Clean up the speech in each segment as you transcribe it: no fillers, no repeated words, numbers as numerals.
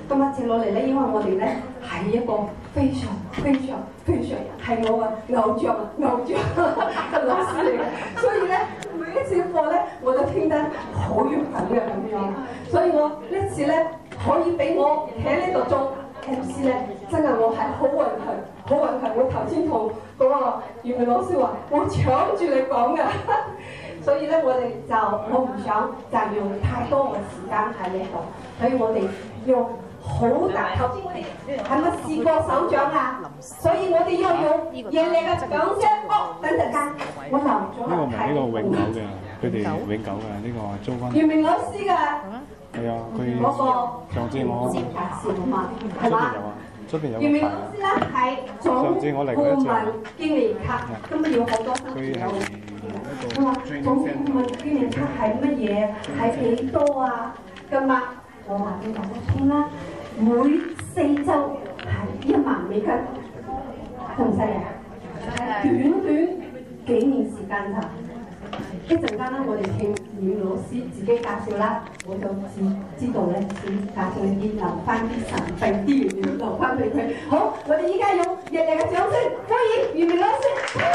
咁啊，接落嚟咧，因為我哋咧係一個非常係我嘅偶像嘅老師嚟嘅，所以咧每一次課咧我都聽得好肉緊嘅咁樣，所以我呢次咧可以俾我企喺呢度做 MC 咧，真係我係好運氣。我頭先同嗰個袁明老師話，我搶住你講嘅，所以咧我唔想佔用太多嘅時間喺呢度，所以我哋用好大。頭先我哋係咪試過手掌啊？所以我哋要用熱烈嘅掌聲。哦，等陣間我留咗呢個唔係呢個永久嘅，佢哋永久嘅呢個租翻。 袁明老師嘅。 係啊，佢嗰個上次我介紹嘛，係嘛？ 出邊有。 袁明老師咧係總顧問經理卡，咁要好多分有。佢話總顧問經理卡係乜嘢？係幾多啊？咁啊，我話俾大家聽啦，每4週係1萬美金，犀唔犀利啊？短幾年時間咋？一陣間咧，我哋請袁老師自己介紹啦，我就知道咧，先介紹呢啲留翻啲神秘啲原料留翻俾佢。好，我哋依家用熱烈嘅掌聲歡迎袁明老師。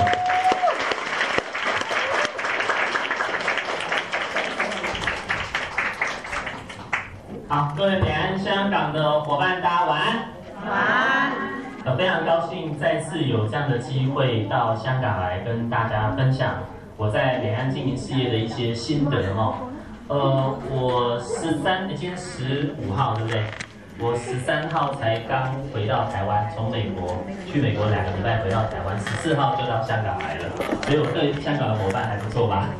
好，各位北岸香港的伙伴，大家晚安。晚安。非常高兴再次有这样的机会到香港来跟大家分享我在两岸经营事业的一些心得哦。我今天15号，对不对？我13号才刚回到台湾，从美国去美国2个礼拜回到台湾，14号就到香港来了，所以我对香港的伙伴还不错吧？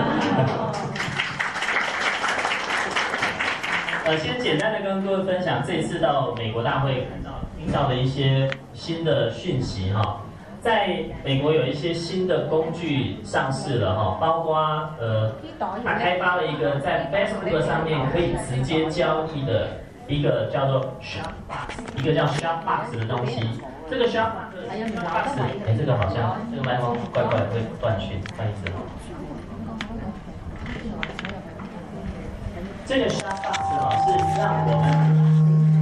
先简单的跟各位分享这次到美国大会听到的一些新的讯息哈。在美国有一些新的工具上市了哈，包括它开发了一个在 Facebook 上面可以直接交易的一个叫做 Shopbox， 一个叫 Shopbox 的东西。这个 Shopbox， 这个好像这个麦克风怪怪会断讯，不好意思哈。这个 Shopbox 是让我们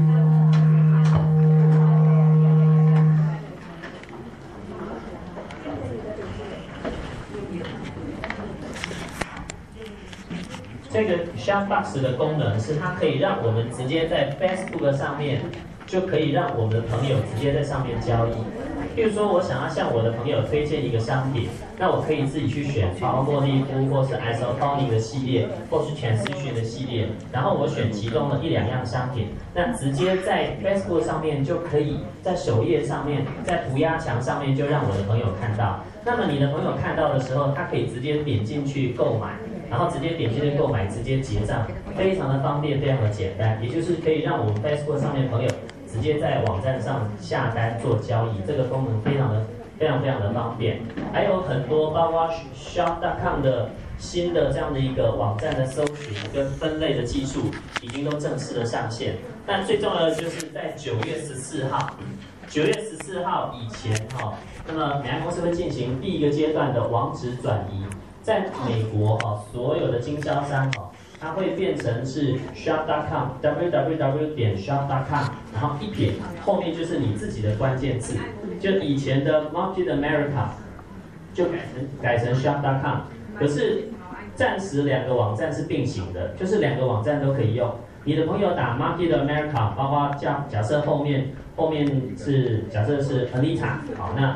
这个 Shopbox 的功能是它可以让我们直接在 Facebook 上面就可以让我们的朋友直接在上面交易。譬如说，我想要向我的朋友推荐一个商品，那我可以自己去选宝茉莉肤，或是 Isotonic 的系列，或是全思讯的系列，然后我选其中的1、2样商品，那直接在 Facebook 上面就可以在首页上面，在涂鸦墙上面就让我的朋友看到。那么你的朋友看到的时候，他可以直接点进去购买。然后直接点进去购买，直接结账，非常的方便，非常的简单，也就是可以让我们 Facebook 上面的朋友直接在网站上下单做交易，这个功能非常的方便。还有很多包括 Shop.com 的新的这样的一个网站的搜寻跟分类的技术，已经都正式的上线。但最重要的就是在9月14号以前哈，那么美安公司会进行第1个阶段的网址转移。在美国所有的经销商它会变成是 shop.com www.shop.com， 然后1撇后面就是你自己的关键字，就以前的 Market America 就改成 shop.com， 可是暂时2个网站是并行的，就是2个网站都可以用。你的朋友打 Market America， 包括假设后面是假设是 Anita， 好，那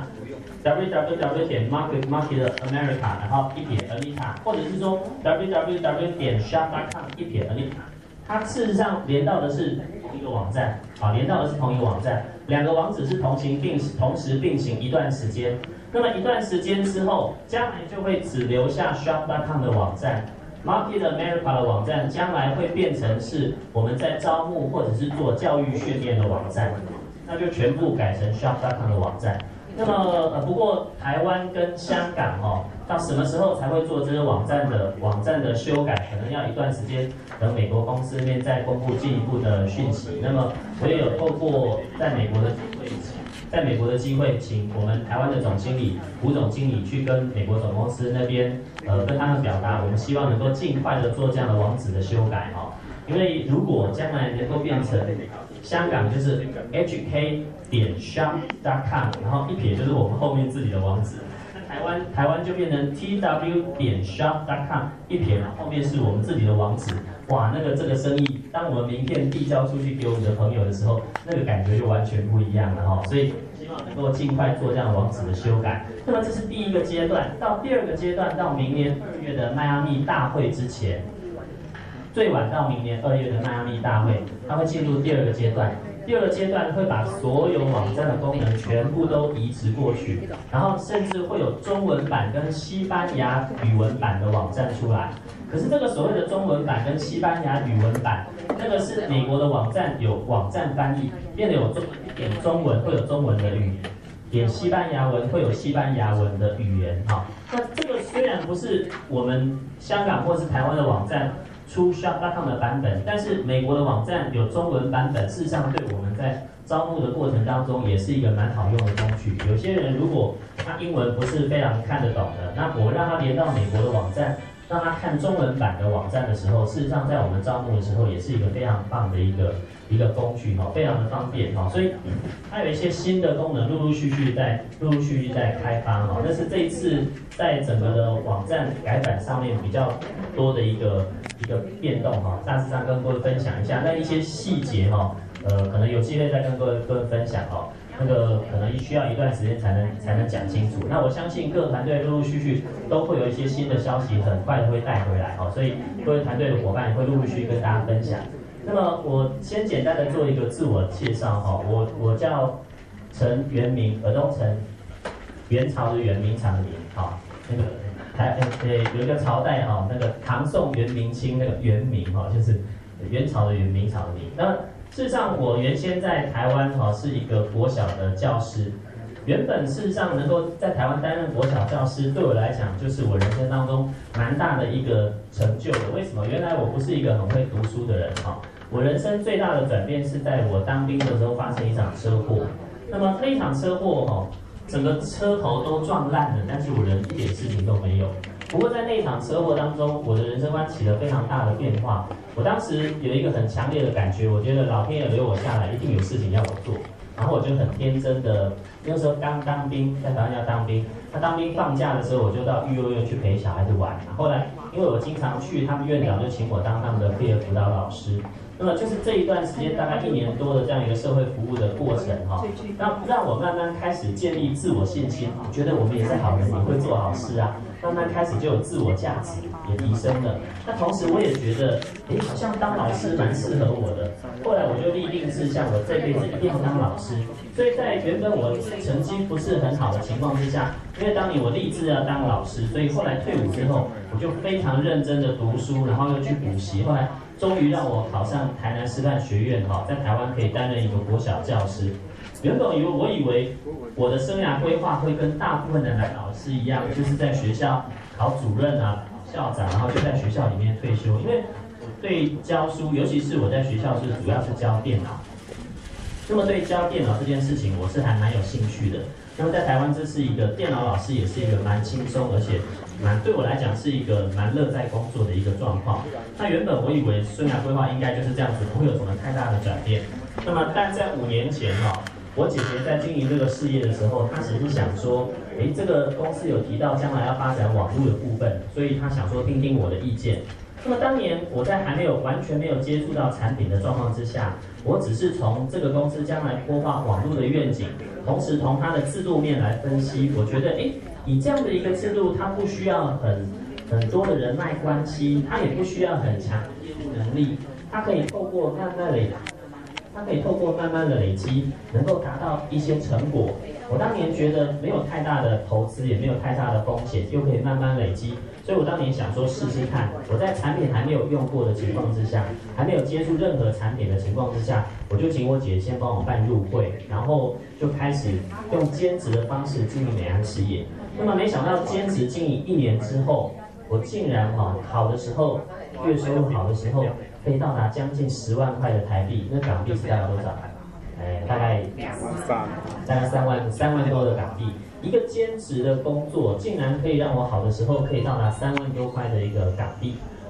www.market.america， 然后1撇 Anita， 或者是说 www.shop.com 1撇 Anita， 它事实上连到的是同一个网站，好，连到的是同一个网站，2个网址是同时并行一段时间。那么一段时间之后，将来就会只留下 shop.com 的网站。Market America 的网站将来会变成是我们在招募或者是做教育训练的网站，那就全部改成 shop.com 的网站。那么不过台湾跟香港到什么时候才会做这个网站的修改？可能要一段时间，等美国公司那边再公布进一步的讯息。那么我也有透过在美国的机会，请我们台湾的总经理吴总经理去跟美国总公司那边跟他们表达，我们希望能够尽快的做这样的网址的修改因为如果将来能够变成香港就是 hk.shop.com， 然后一撇就是我们后面自己的网址。台湾就变成 tw.shop.com 一撇，然后后面是我们自己的网址。哇，这个生意，当我们名片递交出去给我们的朋友的时候，那个感觉就完全不一样了哈。所以希望能够尽快做这样网址的修改。那么这是第一个阶段，到第二个阶段，到明年2月的迈阿密大会之前，最晚到明年2月的迈阿密大会，它会进入第二个阶段。第二个阶段会把所有网站的功能全部都移植过去，然后甚至会有中文版跟西班牙语文版的网站出来。可是这个所谓的中文版跟西班牙语文版，那个是美国的网站有网站翻译，变得有点中文会有中文的语言，点西班牙文会有西班牙文的语言。哈，那这个虽然不是我们香港或是台湾的网站出 shop.com 的版本，但是美国的网站有中文版本，事实上对我们在招募的过程当中也是一个蛮好用的工具。有些人如果他英文不是非常看得懂的，那我让他连到美国的网站，让他看中文版的网站的时候，事实上在我们招募的时候也是一个非常棒的一个工具哈，非常的方便哈。所以它有一些新的功能，陆陆续续在开发哈。但是这一次在整个的网站改版上面比较多的一个变动哈，大致上跟各位分享一下。那一些细节哈，可能有机会再跟各位分享哈。可能需要一段时间才能讲清楚。那我相信各团队陆陆续续都会有一些新的消息，很快的会带回来哦。所以各位团队的伙伴也会陆陆续续跟大家分享。那么我先简单的做一个自我介绍哈，我叫陈元明，尔东陈，元朝的元，明朝的明，好，有一个朝代哈，唐宋元明清元明哈，就是元朝的元，明朝的明。那事实上，我原先在台湾是一个国小的教师。原本事实上能够在台湾担任国小教师，对我来讲就是我人生当中蛮大的一个成就的。为什么？原来我不是一个很会读书的人哈。我人生最大的转变是在我当兵的时候发生一场车祸。那么那一场车祸整个车头都撞烂了，但是我人一点事情都没有。不过在那一场车祸当中，我的人生观起了非常大的变化。我当时有一个很强烈的感觉，我觉得老天爷留我下来，一定有事情要我做。然后我就很天真的，那时候刚当兵，在台湾要当兵。那当兵放假的时候，我就到育幼院去陪小孩子玩。后来因为我经常去，他们院长就请我当他们的毕业辅导老师。那么就是这一段时间，大概1年多的这样一个社会服务的过程让我慢慢开始建立自我信心，觉得我们也是好人，也会做好事啊。慢慢开始就有自我价值，也提升了。那同时我也觉得，好像当老师蛮适合我的。后来我就立定志向，我这辈子一定要当老师。所以在原本我成绩不是很好的情况之下，因为当年我立志要当老师，所以后来退伍之后，我就非常认真的读书，然后又去补习。后来终于让我考上台南师范学院在台湾可以担任一个国小教师。原本我以为我的生涯规划会跟大部分的男老师一样，就是在学校考主任啊、校长，然后就在学校里面退休。因为对教书，尤其是我在学校主要是教电脑，那么对教电脑这件事情，我是还蛮有兴趣的。那么在台湾，这是一个电脑老师，也是一个蛮轻松，而且对我来讲是一个蛮乐在工作的一个状况。那原本我以为生涯规划应该就是这样子，不会有什么太大的转变。那么但在5年前我姐姐在经营这个事业的时候，她只是想说，这个公司有提到将来要发展网络的部分，所以她想说听听我的意见。那么当年我在完全没有接触到产品的状况之下，我只是从这个公司将来规划网络的愿景，同时从它的制度面来分析，我觉得以这样的一个制度，它不需要很多的人脉关系，它也不需要很强的业务能力，它可以透过慢慢的累积，能够达到一些成果。我当年觉得没有太大的投资，也没有太大的风险，又可以慢慢累积，所以我当年想说试试看。我在产品还没有用过的情况之下，还没有接触任何产品的情况之下，我就请我姐先帮我办入会，然后就开始用兼职的方式经营美安事业。那么没想到兼职经营1年之后，我竟然好的时候，月收入好的时候，可以到达将近10万块的台币，那港币是大概多少？大概3万多的港币。一个兼职的工作，竟然可以让我好的时候可以到达3万多块的一个港币。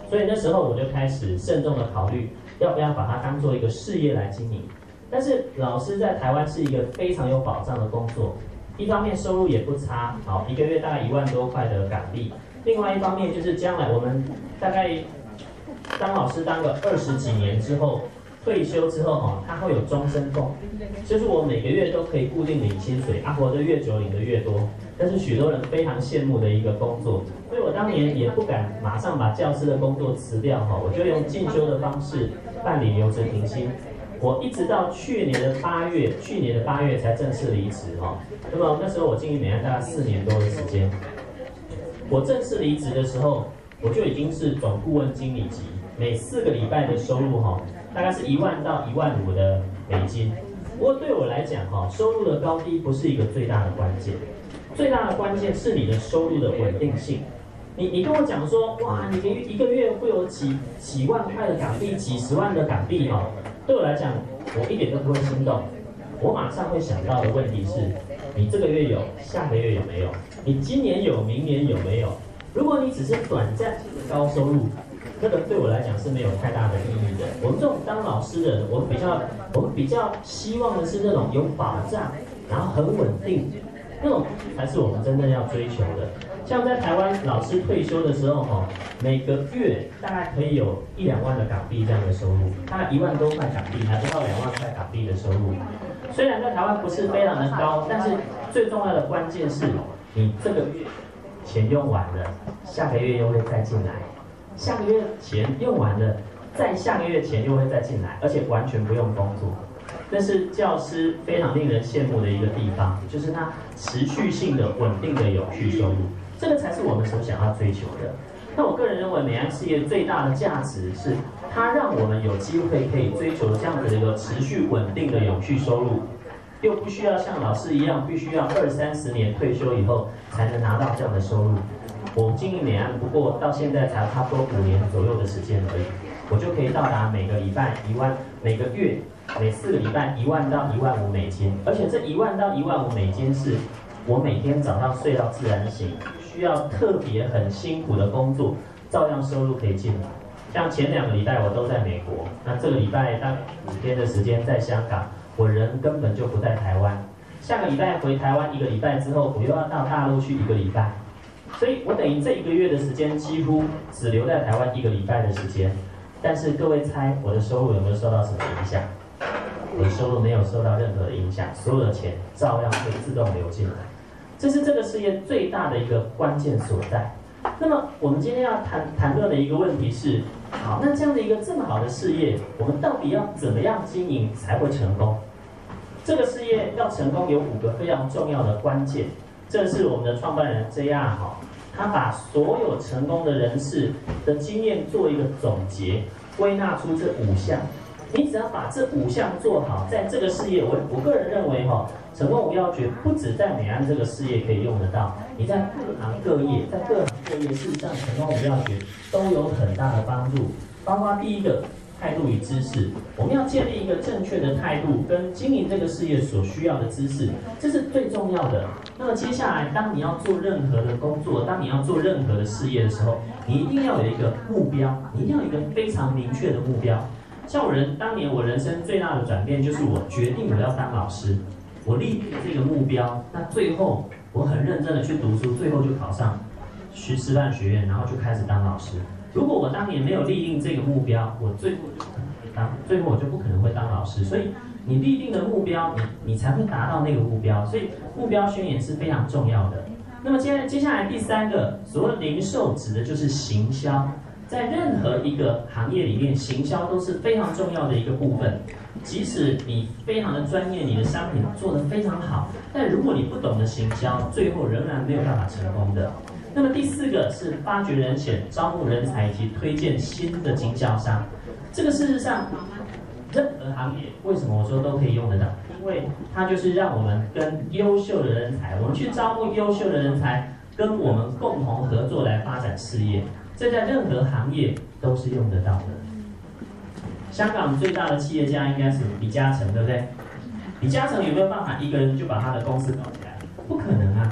所以那时候我就开始慎重的考虑，要不要把它当做一个事业来经营。但是老师在台湾是一个非常有保障的工作，一方面收入也不差，好，一个月大概1万多块的港币。另外一方面就是将来我们大概当老师当个20几年之后，退休之后他会有终身俸，就是我每个月都可以固定领薪水，活得越久领得越多。但是许多人非常羡慕的一个工作，所以我当年也不敢马上把教师的工作辞掉我就用进修的方式办理留职停薪。我一直到去年的8月才正式离职那么那时候我经营美安大概4年多的时间。我正式离职的时候，我就已经是总顾问经理级，每4个礼拜的收入大概是1万到1万5的美金。不过对我来讲收入的高低不是一个最大的关键，最大的关键是你的收入的稳定性。你跟我讲说，哇，你一个月会有几万块的港币，几10万的港币对我来讲，我一点都不会心动。我马上会想到的问题是，你这个月有，下个月有没有？你今年有，明年有没有？如果你只是短暂性的高收入，这个对我来讲是没有太大的意义的。我们这种当老师的人，我们比较希望的是那种有保障，然后很稳定，那种才是我们真正要追求的。像在台湾老师退休的时候每个月大概可以有1、2万的港币这样的收入，大概1万多块港币，还不到2万块港币的收入。虽然在台湾不是非常的高，但是最重要的关键是你这个月钱用完了，下个月又会再进来，下个月钱用完了，再下个月钱又会再进来，而且完全不用工作。这是教师非常令人羡慕的一个地方，就是它持续性的、稳定的有序收入，这个才是我们所想要追求的。那我个人认为，美安事业最大的价值是，它让我们有机会可以追求这样子的一个持续稳定的永续收入，又不需要像老师一样，必须要20、30年退休以后才能拿到这样的收入。我经营美安不过到现在才差不多5年左右的时间而已，我就可以到达每个礼拜1万，每个月每4个礼拜1万到1万5美金，而且这1万到1万5美金是我每天早上睡到自然醒，需要特别很辛苦的工作，照样收入可以进来。像前2个礼拜我都在美国，那这个礼拜当5天的时间在香港，我人根本就不在台湾。下个礼拜回台湾1个礼拜之后，我又要到大陆去1个礼拜，所以我等于这1个月的时间几乎只留在台湾1个礼拜的时间。但是各位猜我的收入有没有受到什么影响？我的收入没有受到任何的影响，所有的钱照样会自动流进来。这是这个事业最大的一个关键所在。那么我们今天要谈论的一个问题是，好，那这样的一个这么好的事业，我们到底要怎么样经营才会成功？这个事业要成功有5个非常重要的关键，这是我们的创办人 JR 他把所有成功的人士的经验做一个总结，归纳出这5项。你只要把这5项做好，在这个事业，我个人认为成功无要诀不止在美安这个事业可以用得到，你在各行各业，事实上成功无要诀都有很大的帮助。包括第一个态度与知识，我们要建立一个正确的态度，跟经营这个事业所需要的知识，这是最重要的。那么接下来，当你要做任何的工作，当你要做任何的事业的时候，你一定要有一个目标，你一定要有一个非常明确的目标。像当年我人生最大的转变，就是我决定我要当老师，我立定这个目标，那最后我很认真的去读书，最后就考上师范学院，然后就开始当老师。如果我当年没有立定这个目标，我最后我就不可能会当老师。所以你立定的目标，你才会达到那个目标。所以目标宣言是非常重要的。那么接下来第3个，所谓零售指的就是行销。在任何一个行业里面，行销都是非常重要的一个部分。即使你非常的专业，你的商品做得非常好，但如果你不懂得行销，最后仍然没有办法成功的。那么第4个是发掘人选、招募人才以及推荐新的经销商。这个事实上，任何行业为什么我说都可以用得到？因为它就是让我们跟优秀的人才，我们去招募优秀的人才，跟我们共同合作来发展事业。这在任何行业都是用得到的。香港最大的企业家应该是李嘉诚，对不对？李嘉诚有没有办法一个人就把他的公司搞起来？不可能啊！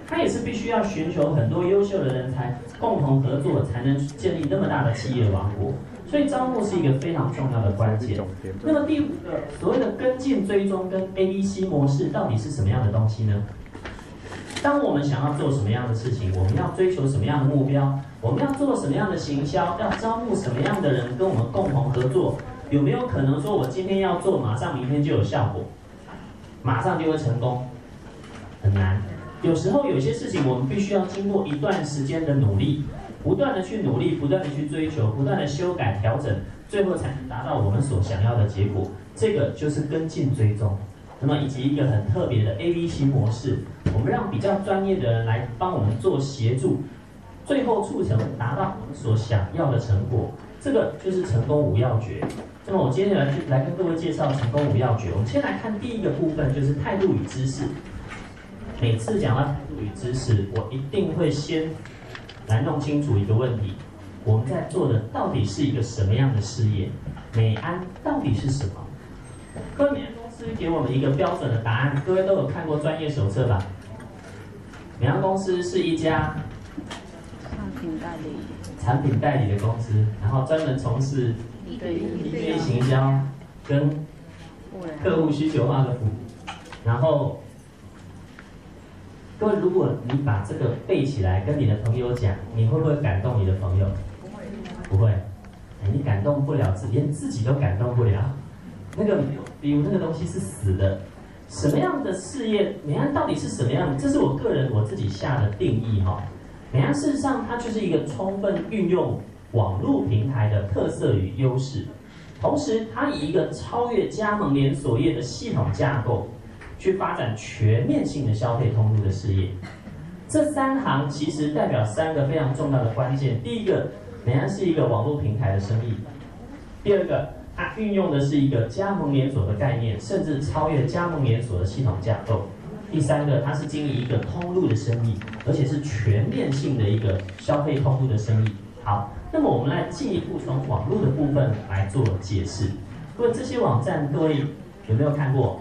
它也是必须要寻求很多优秀的人才共同合作，才能建立那么大的企业王国。所以招募是一个非常重要的关键。那么第5个，所谓的跟进追踪跟 ABC 模式到底是什么样的东西呢？当我们想要做什么样的事情，我们要追求什么样的目标，我们要做什么样的行销，要招募什么样的人跟我们共同合作，有没有可能说我今天要做，马上明天就有效果，马上就会成功？很难。有时候有些事情我们必须要经过一段时间的努力，不断的去努力，不断的去追求，不断的修改调整，最后才能达到我们所想要的结果。这个就是跟进追踪。那么以及一个很特别的 ABC 模式，我们让比较专业的人来帮我们做协助，最后促成达到我们所想要的成果。这个就是成功5要诀。那么我接下来跟各位介绍成功5要诀。我们先来看第1个部分，就是态度与知识。每次讲到态度与知识，我一定会先来弄清楚一个问题：我们在做的到底是一个什么样的事业？美安到底是什么？各位，美安公司给我们一个标准的答案，各位都有看过专业手册吧？美安公司是一家产品代理的公司，然后专门从事一对一行销跟客户需求化的服务，然后。各位，如果你把这个背起来，跟你的朋友讲，你会不会感动你的朋友？不会。你感动不了连自己都感动不了。那个比如那个东西是死的。什么样的事业，美安到底是什么样的？这是我个人我自己下的定义哈。美安事实上它就是一个充分运用网络平台的特色与优势，同时它以一个超越加盟连锁业的系统架构。去发展全面性的消费通路的事业，这3行其实代表3个非常重要的关键。第一个，美安是一个网络平台的生意；第二个，它运用的是一个加盟连锁的概念，甚至超越加盟连锁的系统架构；第3个，它是经营一个通路的生意，而且是全面性的一个消费通路的生意。好，那么我们来进一步从网络的部分来做解释。各位，这些网站各位有没有看过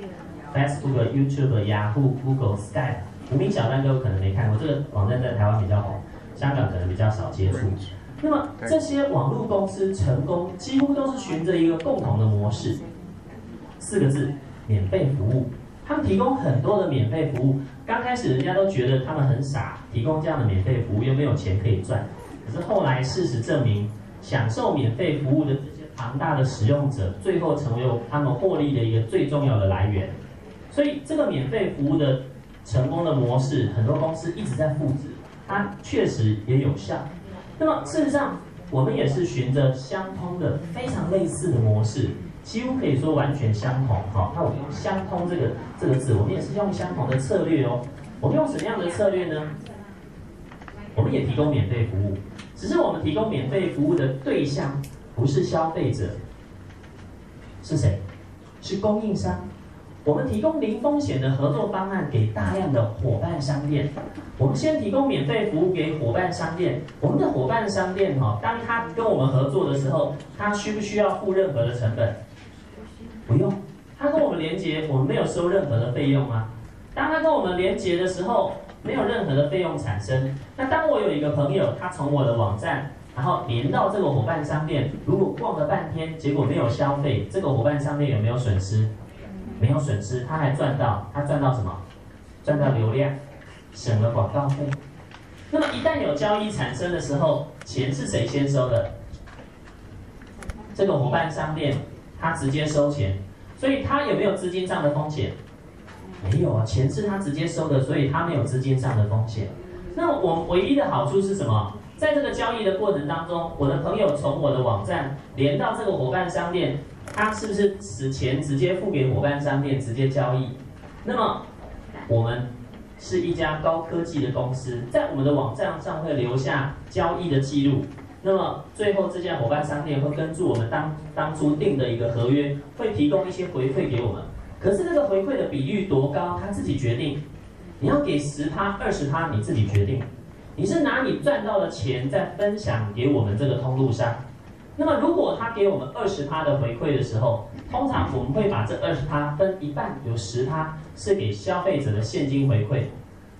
？Facebook、YouTube、Yahoo、Google、Skype， 无名小站都有可能没看过。这个网站在台湾比较红，香港可能比较少接触。那么这些网络公司成功，几乎都是循着一个共同的模式，4个字：免费服务。他们提供很多的免费服务。刚开始人家都觉得他们很傻，提供这样的免费服务又没有钱可以赚。可是后来事实证明，享受免费服务的这些庞大的使用者，最后成为他们获利的一个最重要的来源。所以这个免费服务的成功的模式，很多公司一直在复制，它确实也有效。那么事实上，我们也是循着相通的、非常类似的模式，几乎可以说完全相同。好，那我们用相通这个字，我们也是用相同的策略哦。我们用什么样的策略呢？我们也提供免费服务，只是我们提供免费服务的对象不是消费者，是谁？是供应商。我们提供零风险的合作方案给大量的伙伴商店。我们先提供免费服务给伙伴商店。我们的伙伴商店当他跟我们合作的时候，他需不需要付任何的成本？不用。他跟我们连结，我们没有收任何的费用啊。当他跟我们连结的时候，没有任何的费用产生。那当我有一个朋友，他从我的网站，然后连到这个伙伴商店，如果逛了半天，结果没有消费，这个伙伴商店有没有损失？没有损失，他还赚到，他赚到什么？赚到流量，省了广告费。那么一旦有交易产生的时候，钱是谁先收的？这个伙伴商店，他直接收钱，所以他有没有资金上的风险？没有啊，钱是他直接收的，所以他没有资金上的风险。那我唯一的好处是什么？在这个交易的过程当中，我的朋友从我的网站连到这个伙伴商店，他是不是使钱直接付给伙伴商店，直接交易？那么我们是一家高科技的公司，在我们的网站上会留下交易的记录。那么最后这家伙伴商店会根据我们当初定的一个合约，会提供一些回馈给我们。可是这个回馈的比率多高，他自己决定。你要给10%、20%，你自己决定。你是拿你赚到的钱再分享给我们这个通路商。那么如果他给我们20%的回馈的时候，通常我们会把这20%分一半，有10%是给消费者的现金回馈，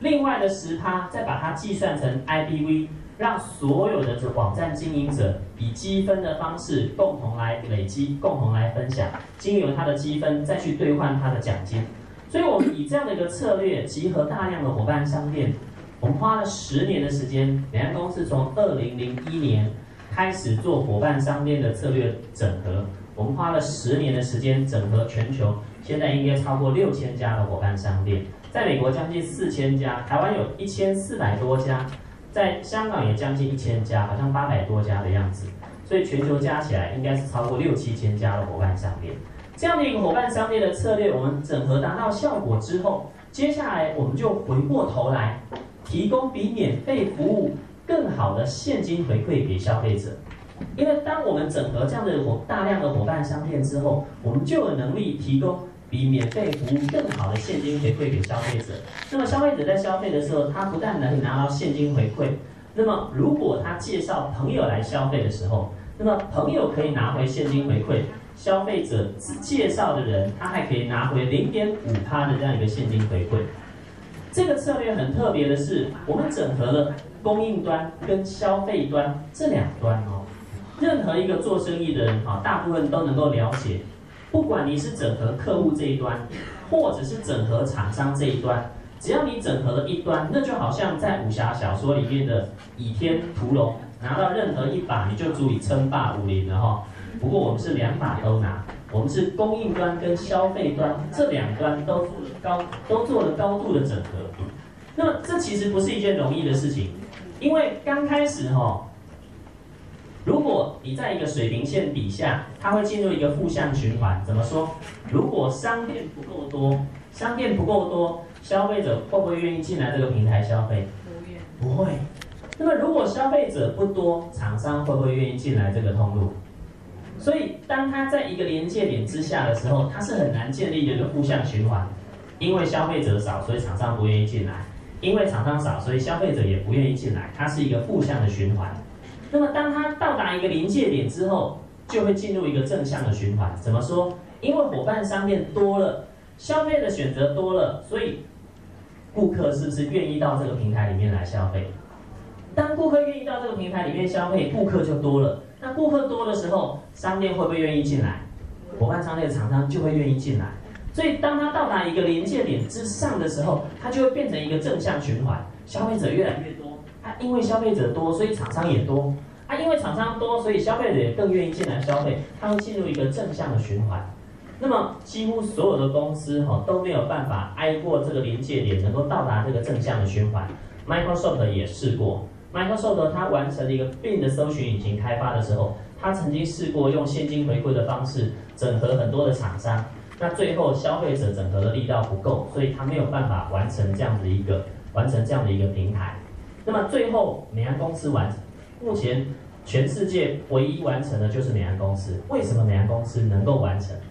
另外的10%再把它计算成 IBV， 让所有的网站经营者以积分的方式共同来累积，共同来分享，经由他的积分再去兑换他的奖金。所以我们以这样的一个策略，集合大量的伙伴商店，我们花了10年的时间，美安公司从2001年开始做伙伴商店的策略整合，我们花了10年的时间整合全球，现在应该超过6000家的伙伴商店，在美国将近4000家，台湾有1400多家，在香港也将近1000家，好像800多家的样子，所以全球加起来应该是超过6、7千家的伙伴商店。这样的一个伙伴商店的策略，我们整合达到效果之后，接下来我们就回过头来提供比免费服务更好的现金回馈给消费者。因为当我们整合这样的大量的伙伴商店之后，我们就有能力提供比免费服务更好的现金回馈给消费者。那么消费者在消费的时候，他不但能拿到现金回馈，那么如果他介绍朋友来消费的时候，那么朋友可以拿回现金回馈，消费者介绍的人他还可以拿回0.5%的这样一个现金回馈。这个策略很特别的是，我们整合了供应端跟消费端这2端哦。任何一个做生意的人啊，大部分都能够了解，不管你是整合客户这一端，或者是整合厂商这一端，只要你整合了一端，那就好像在武侠小说里面的倚天屠龙，拿到任何一把你就足以称霸武林了哈。不过我们是2把都拿，我们是供应端跟消费端这2端都做了高度的整合。那么这其实不是一件容易的事情，因为刚开始如果你在一个水平线底下，它会进入一个负向循环。怎么说？如果商店不够多，消费者会不会愿意进来这个平台消费？不会。那么如果消费者不多，厂商会不会愿意进来这个通路？所以当它在一个临界点之下的时候，它是很难建立一个负向循环。因为消费者少，所以厂商不愿意进来；因为厂商少，所以消费者也不愿意进来。它是一个负向的循环。那么当它到达一个临界点之后，就会进入一个正向的循环。怎么说？因为伙伴商店多了，消费的选择多了，所以顾客是不是愿意到这个平台里面来消费？当顾客愿意到这个平台里面消费，顾客就多了。那顾客多的时候，商店会不会愿意进来？伙伴商店的厂商就会愿意进来。所以当它到达一个临界点之上的时候，它就会变成一个正向循环，消费者越来越多。因为消费者多，所以厂商也多。因为厂商多，所以消费者也更愿意进来消费。它会进入一个正向的循环。那么几乎所有的公司都没有办法挨过这个临界点，能够到达这个正向的循环。Microsoft 也试过。Microsoft 它完成了一个 Bing 的搜寻引擎开发的时候，它曾经试过用现金回馈的方式整合很多的厂商。那最后消费者整合的力道不够，所以它没有办法完成这样的一个平台。那么最后美安公司完成，目前全世界唯一完成的就是美安公司。为什么美安公司能够完成？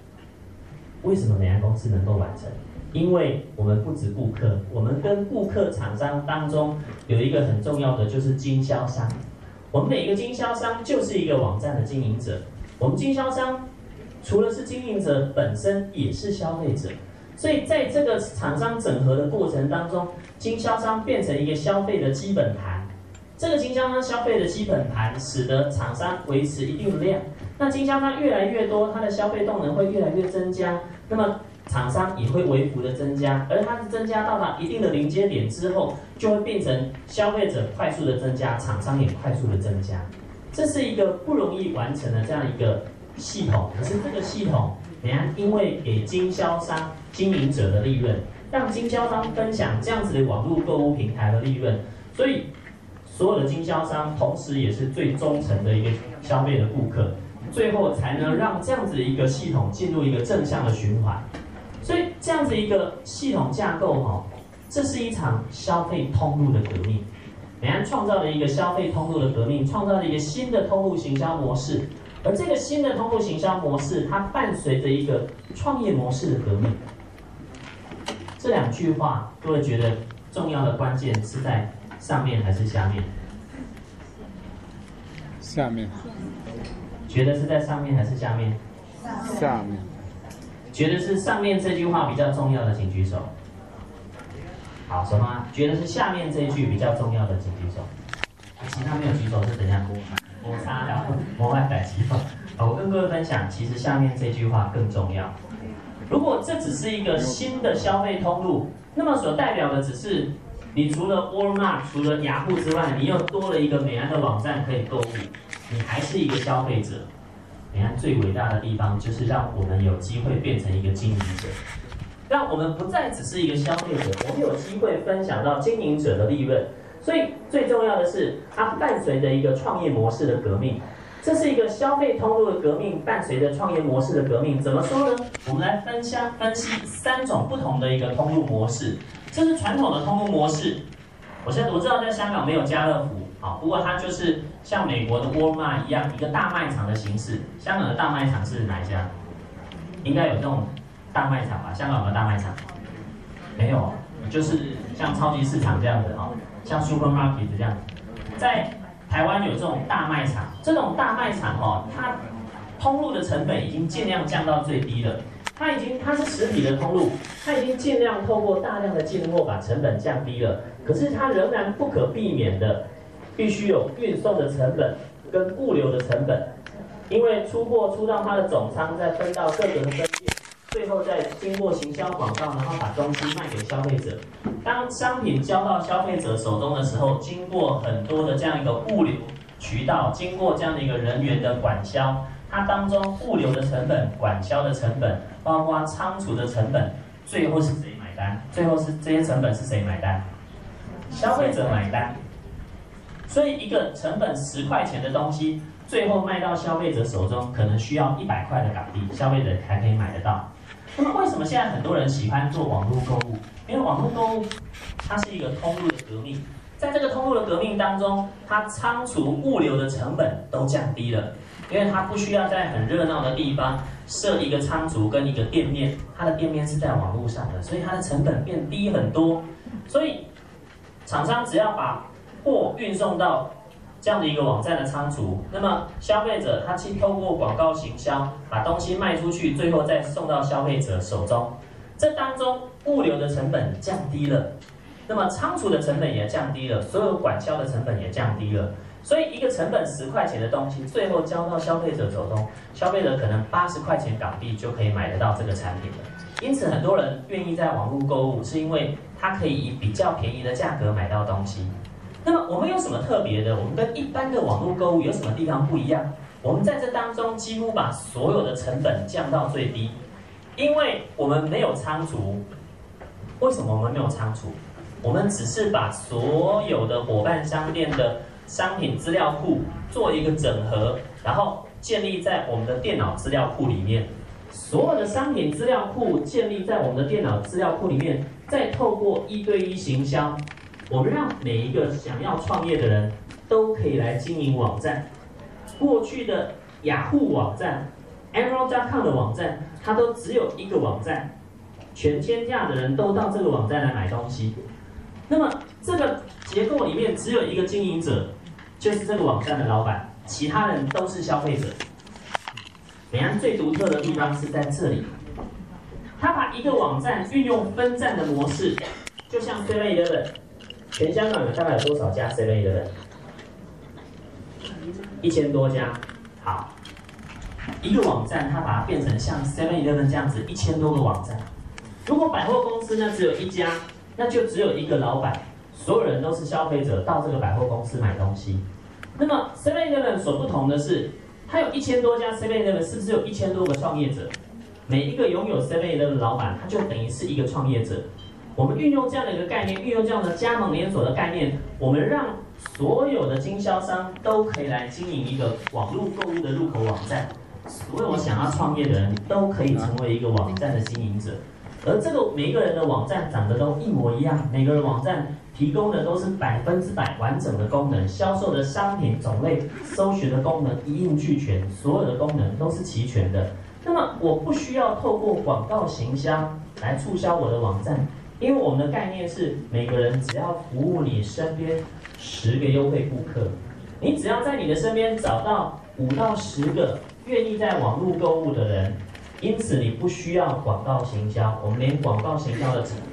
因为我们不止顾客，我们跟顾客厂商当中有一个很重要的就是经销商。我们每个经销商就是一个网站的经营者。我们经销商除了是经营者本身，也是消费者。所以在这个厂商整合的过程当中，经销商变成一个消费的基本盘。这个经销商消费的基本盘，使得厂商维持一定的量。那经销商越来越多，它的消费动能会越来越增加。那么厂商也会微幅的增加，而它的增加到达一定的临界点之后，就会变成消费者快速的增加，厂商也快速的增加。这是一个不容易完成的这样一个系统。可是这个系统，美安因为给经销商、经营者的利润，让经销商分享这样子的网络购物平台的利润，所以所有的经销商同时也是最忠诚的一个消费的顾客，最后才能让这样子的一个系统进入一个正向的循环。所以这样子一个系统架构这是一场消费通路的革命。美安创造了一个消费通路的革命，创造了一个新的通路行销模式。而这个新的通路行销模式，它伴随着一个创业模式的革命。这2句话，各位觉得重要的关键是在上面还是下面？ 下面。 觉得是在上面还是下面？ 下面。 觉得是上面这句话比较重要的，请举手。 好，什么？觉得是下面这一句比较重要的，请举手。其他没有举手是怎样？摩擦了，摩外逮机会。我跟各位分享，其实下面这句话更重要。如果这只是一个新的消费通路，那么所代表的只是你除了 Walmart、除了雅虎之外，你又多了一个美安的网站可以购物，你还是一个消费者。美安最伟大的地方就是让我们有机会变成一个经营者，让我们不再只是一个消费者，我们有机会分享到经营者的利润。所以最重要的是，它伴随着一个创业模式的革命。这是一个消费通路的革命，伴随着创业模式的革命。怎么说呢？我们来分析3种不同的一个通路模式。这是传统的通路模式。我知道在香港没有家乐福，不过它就是像美国的 Walmart 一样，一个大卖场的形式。香港的大卖场是哪一家？应该有这种大卖场吧？香港有没有大卖场？没有，就是像超级市场这样的像 supermarket 这样。在台湾有这种大卖场，这种大卖场它通路的成本已经尽量降到最低了。它是实体的通路，它已经尽量透过大量的进货把成本降低了。可是它仍然不可避免的，必须有运送的成本跟物流的成本，因为出货出到它的总仓，再分到各个的分店，最后再经过行销广告，然后把东西卖给消费者。当商品交到消费者手中的时候，经过很多的这样一个物流渠道，经过这样的一个人员的管销，它当中物流的成本、管销的成本，包括仓储的成本，最后是谁买单？最后是这些成本是谁买单？消费者买单。所以一个成本10块钱的东西，最后卖到消费者手中，可能需要100块的港币，消费者才可以买得到。那么为什么现在很多人喜欢做网络购物？因为网络购物它是一个通路的革命，在这个通路的革命当中，它仓储物流的成本都降低了，因为它不需要在很热闹的地方设一个仓储跟一个店面，它的店面是在网络上的，所以它的成本变低很多。所以厂商只要把货运送到这样的一个网站的仓储，那么消费者他去透过广告行销把东西卖出去，最后再送到消费者手中。这当中物流的成本降低了，那么仓储的成本也降低了，所有管销的成本也降低了。所以一个成本10块钱的东西，最后交到消费者手中，消费者可能80块钱港币就可以买得到这个产品了。因此很多人愿意在网络购物，是因为他可以以比较便宜的价格买到东西。那么我们有什么特别的？我们跟一般的网络购物有什么地方不一样？我们在这当中几乎把所有的成本降到最低，因为我们没有仓储。为什么我们没有仓储？我们只是把所有的伙伴商店的商品资料库做一个整合，然后建立在我们的电脑资料库里面。所有的商品资料库建立在我们的电脑资料库里面，再透过1对1行销，我们让每一个想要创业的人都可以来经营网站。过去的雅虎网站、Amazon.com 的网站，它都只有一个网站，全天下的人都到这个网站来买东西。那么这个结构里面只有一个经营者，就是这个网站的老板，其他人都是消费者。美安最独特的地方是在这里，他把一个网站运用分站的模式，就像 7-Eleven， 全香港大概有多少家 7-Eleven？ 1000多家。好，一个网站它把它变成像 7-Eleven 这样子1000多个网站。如果百货公司呢只有一家，那就只有一个老板，所有人都是消费者到这个百货公司买东西。那么 7-Eleven 所不同的是，它有1000多家 7-Eleven， 是不是有1000多个创业者？每一个拥有 7-Eleven 的老板，他就等于是一个创业者。我们运用这样的一个概念，运用这样的加盟连锁的概念，我们让所有的经销商都可以来经营一个网络购物的入口网站。所有想要创业的人都可以成为一个网站的经营者。而这个每一个人的网站长得都一模一样，每个人网站提供的都是100%完整的功能，销售的商品种类、搜寻的功能一应俱全，所有的功能都是齐全的。那么我不需要透过广告行销来促销我的网站，因为我们的概念是每个人只要服务你身边10个优惠顾客，你只要在你的身边找到5到10个愿意在网络购物的人。因此，你不需要广告行销，我们连广告行销的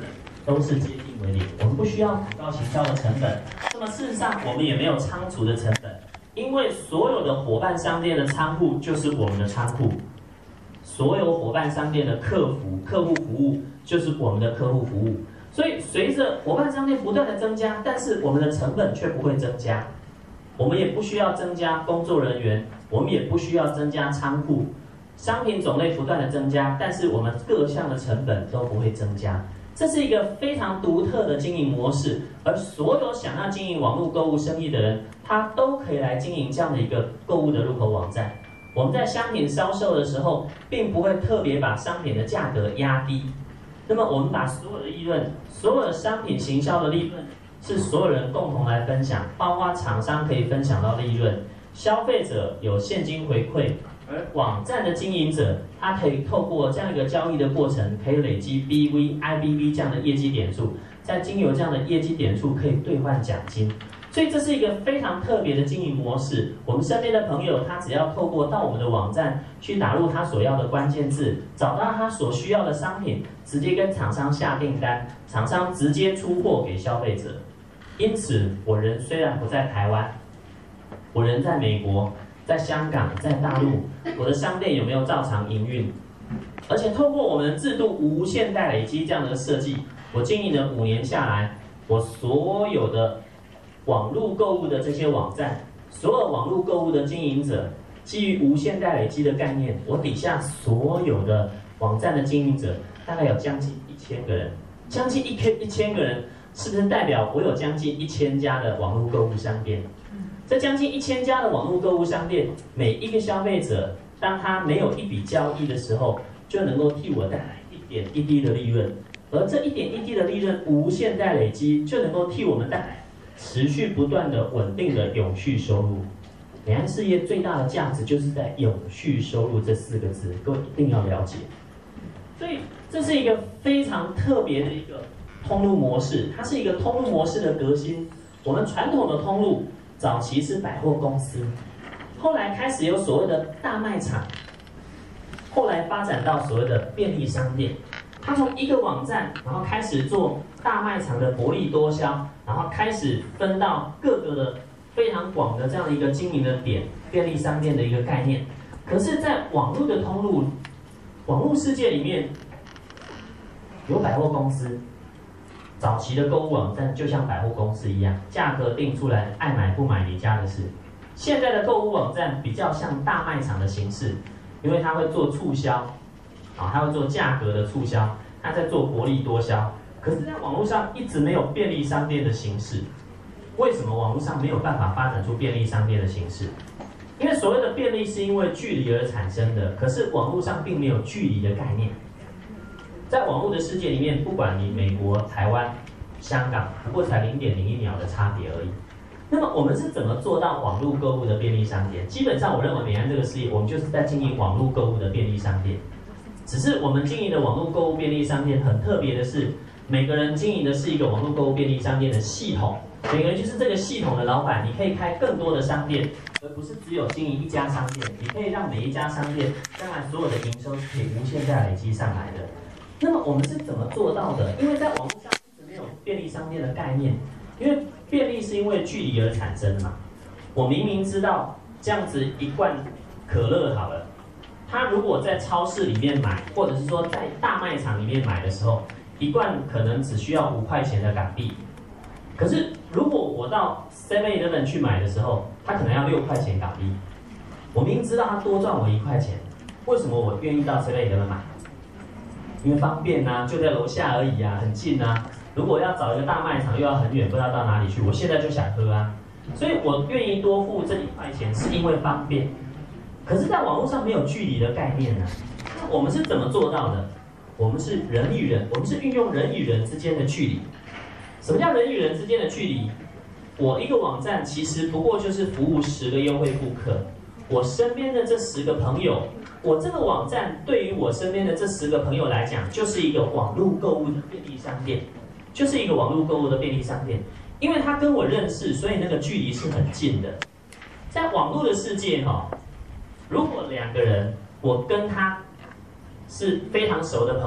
都是接近为零，我们不需要广告行销的成本。那么事实上，我们也没有仓储的成本，因为所有的伙伴商店的仓库就是我们的仓库，所有伙伴商店的客户服务就是我们的客户服务。所以随着伙伴商店不断的增加，但是我们的成本却不会增加，我们也不需要增加工作人员，我们也不需要增加仓库。商品种类不断的增加，但是我们各项的成本都不会增加，这是一个非常独特的经营模式。而所有想要经营网络购物生意的人，他都可以来经营这样的一个购物的入口网站。我们在商品销售的时候，并不会特别把商品的价格压低，那么我们把所有的利润，所有的商品行销的利润，是所有人共同来分享，包括厂商可以分享到利润，消费者有现金回馈。而网站的经营者，他可以透过这样一个交易的过程，可以累积 BV、IBV 这样的业绩点数，再经由这样的业绩点数可以兑换奖金，所以这是一个非常特别的经营模式。我们身边的朋友，他只要透过到我们的网站去打入他所要的关键字，找到他所需要的商品，直接跟厂商下订单，厂商直接出货给消费者。因此，我人虽然不在台湾，我人在美国。在香港，在大陆，我的商店有没有照常营运？而且透过我们的制度无限代累积这样的设计，我经营了5年下来，我所有的网络购物的这些网站，所有网络购物的经营者，基于无限代累积的概念，我底下所有的网站的经营者，大概有将近1000个人，将近1000个人，是不是代表我有将近1000家的网络购物商店？这将近1000家的网络购物商店，每一个消费者，当他没有一笔交易的时候，就能够替我带来一点一滴的利润，而这一点一滴的利润无限代累积，就能够替我们带来持续不断的稳定的永续收入。美安事业最大的价值就是在永续收入这4个字，各位一定要了解。所以这是一个非常特别的一个通路模式，它是一个通路模式的革新。我们传统的通路早期是百货公司，后来开始有所谓的大卖场，后来发展到所谓的便利商店。它从一个网站，然后开始做大卖场的薄利多销，然后开始分到各个的非常广的这样的一个经营的点，便利商店的一个概念。可是，在网络的通路、网络世界里面，有百货公司。早期的购物网站就像百货公司一样，价格定出来，爱买不买你家的事。现在的购物网站比较像大卖场的形式，因为它会做促销，它会做价格的促销，它在做薄利多销。可是，在网络上一直没有便利商店的形式。为什么网络上没有办法发展出便利商店的形式？因为所谓的便利是因为距离而产生的，可是网络上并没有距离的概念。在网络的世界里面，不管你美国、台湾、香港，不过才0.01秒的差别而已。那么我们是怎么做到网络购物的便利商店？基本上，我认为美安这个事业，我们就是在经营网络购物的便利商店。只是我们经营的网络购物便利商店很特别的是，每个人经营的是一个网络购物便利商店的系统，每个人就是这个系统的老板。你可以开更多的商店，而不是只有经营一家商店。你可以让每一家商店，将来所有的营收是可以无限再累积上来的。那么我们是怎么做到的？因为在网络上一直没有便利商店的概念，因为便利是因为距离而产生嘛。我明明知道这样子一罐可乐好了，它如果在超市里面买，或者是说在大卖场里面买的时候，一罐可能只需要5块钱的港币。可是如果我到 7-Eleven 去买的时候，它可能要6块钱港币。我明明知道它多赚我1块钱，为什么我愿意到 7-Eleven 买？因为方便啊，就在楼下而已啊，很近啊。如果要找一个大卖场，又要很远，不知道到哪里去，我现在就想喝啊，所以我愿意多付这1块钱，是因为方便。可是，在网络上没有距离的概念呢，那我们是怎么做到的？我们是人与人，我们是运用人与人之间的距离。什么叫人与人之间的距离？我一个网站其实不过就是服务10个优惠顾客，我身边的这10个朋友。我这个网站对于我身边的这10个朋友来讲，就是一个网络购物的便利商店，就是一个网络购物的便利商店。因为他跟我认识，所以那个距离是很近的。在网络的世界如果2个人，我跟他是非常熟的朋友，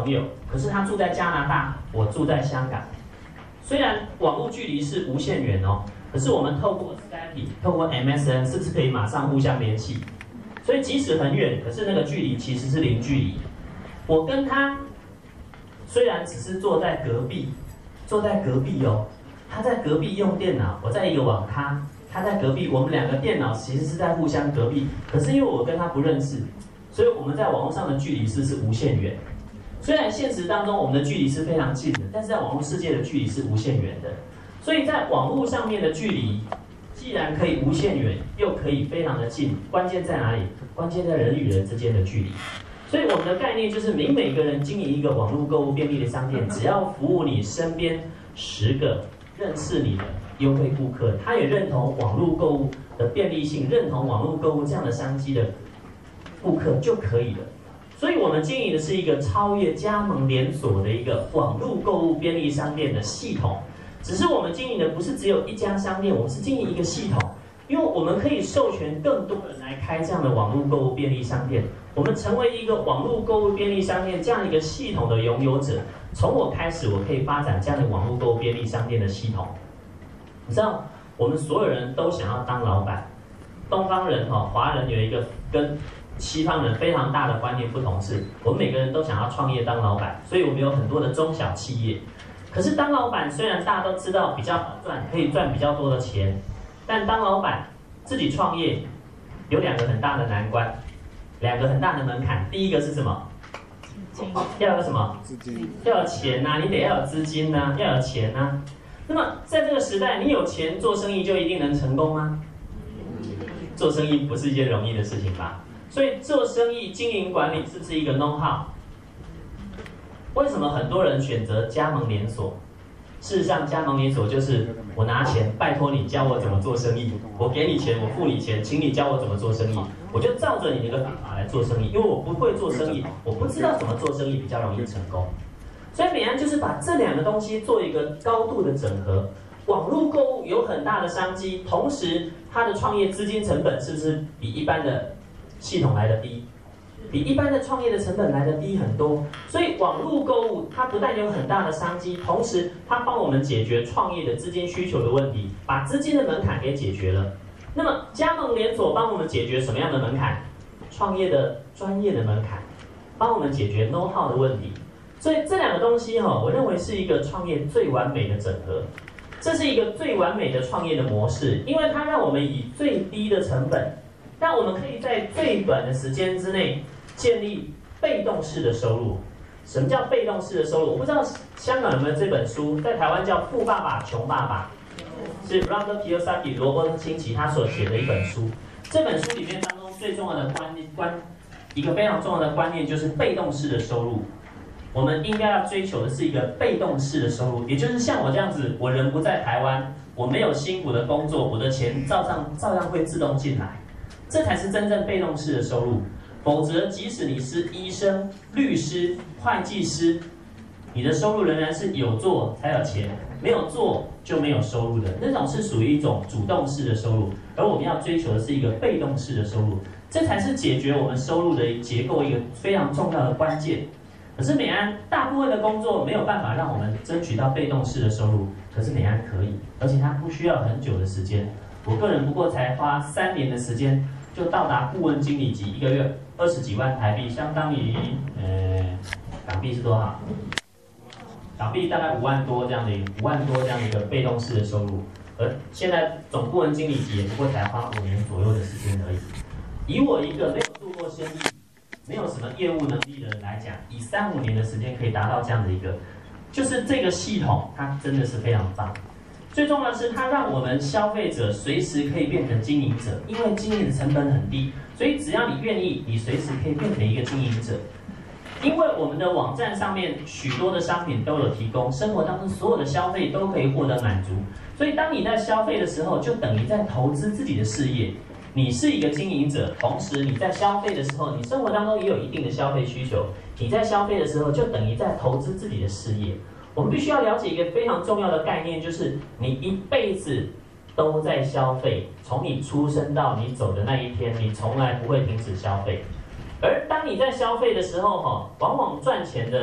可是他住在加拿大，我住在香港。虽然网络距离是无限远哦，可是我们透过 Skype、透过 MSN 是不是可以马上互相联系？所以即使很远，可是那个距离其实是零距离。我跟他虽然只是坐在隔壁哦，他在隔壁用电脑，我在一个网咖，他在隔壁，我们两个电脑其实是在互相隔壁，可是因为我跟他不认识，所以我们在网络上的距离是无限远。虽然现实当中我们的距离是非常近的，但是在网络世界的距离是无限远的。所以在网络上面的距离，既然可以无限远，又可以非常的近，关键在哪里？关键在人与人之间的距离。所以我们的概念就是，你每个人经营一个网络购物便利的商店，只要服务你身边10个认识你的优惠顾客，他也认同网络购物的便利性，认同网络购物这样的商机的顾客就可以了。所以我们经营的是一个超越加盟连锁的一个网络购物便利商店的系统。只是我们经营的不是只有一家商店，我们是经营一个系统，因为我们可以授权更多人来开这样的网络购物便利商店。我们成为一个网络购物便利商店这样一个系统的拥有者。从我开始，我可以发展这样的网络购物便利商店的系统。你知道，我们所有人都想要当老板。东方人华人有一个跟西方人非常大的观念不同是，我们每个人都想要创业当老板，所以我们有很多的中小企业。可是当老板虽然大家都知道比较好赚，可以赚比较多的钱，但当老板自己创业有2个很大的难关，2个很大的门槛。第一个是什么？要有什么？ 资金。 要有钱呐，你得要有资金呐，要有钱呐。那么在这个时代，你有钱做生意就一定能成功吗？做生意不是一件容易的事情吧？所以做生意、经营管理是不是一个 know how？ 为什么很多人选择加盟连锁？事实上，加盟连锁就是我拿钱，拜托你教我怎么做生意，我给你钱，我付你钱，请你教我怎么做生意，我就照着你那个方法来做生意。因为我不会做生意，我不知道怎么做生意比较容易成功。所以美安就是把这2个东西做一个高度的整合。网络购物有很大的商机，同时它的创业资金成本是不是比一般的系统来的低？比一般的创业的成本来的低很多，所以网络购物它不但有很大的商机，同时它帮我们解决创业的资金需求的问题，把资金的门槛给解决了。那么加盟连锁帮我们解决什么样的门槛？创业的专业的门槛，帮我们解决 know how 的问题。所以这2个东西我认为是一个创业最完美的整合。这是一个最完美的创业的模式，因为它让我们以最低的成本，让我们可以在最短的时间之内建立被动式的收入。什么叫被动式的收入？我不知道香港有没有这本书，在台湾叫《富爸爸穷爸爸》，是 Robert Kiyosaki 罗伯特清崎他所写的一本书。这本书里面当中最重要的一个非常重要的观念就是被动式的收入。我们应该要追求的是一个被动式的收入，也就是像我这样子，我人不在台湾，我没有辛苦的工作，我的钱照样会自动进来，这才是真正被动式的收入。否则，即使你是医生、律师、会计师，你的收入仍然是有做才有钱，没有做就没有收入的，那种是属于一种主动式的收入，而我们要追求的是一个被动式的收入，这才是解决我们收入的结构一个非常重要的关键。可是美安大部分的工作没有办法让我们争取到被动式的收入，可是美安可以，而且它不需要很久的时间。我个人不过才花3年的时间，就到达顾问经理级，1个月20几万台币，相当于港币是多少？港币大概5万多这样的一个被动式的收入。而现在总顾问经理级也不过才花5年左右的时间而已。以我一个没有做过生意，没有什么业务能力的人来讲，以3、5年的时间可以达到这样的一个，就是这个系统，它真的是非常棒。最重要的是，它让我们消费者随时可以变成经营者，因为经营的成本很低，所以只要你愿意，你随时可以变成一个经营者。因为我们的网站上面许多的商品都有提供，生活当中所有的消费都可以获得满足，所以当你在消费的时候，就等于在投资自己的事业。你是一个经营者，同时你在消费的时候，你生活当中也有一定的消费需求。你在消费的时候，就等于在投资自己的事业。我们必须要了解一个非常重要的概念，就是你一辈子都在消费，从你出生到你走的那一天，你从来不会停止消费。而当你在消费的时候，往往赚钱的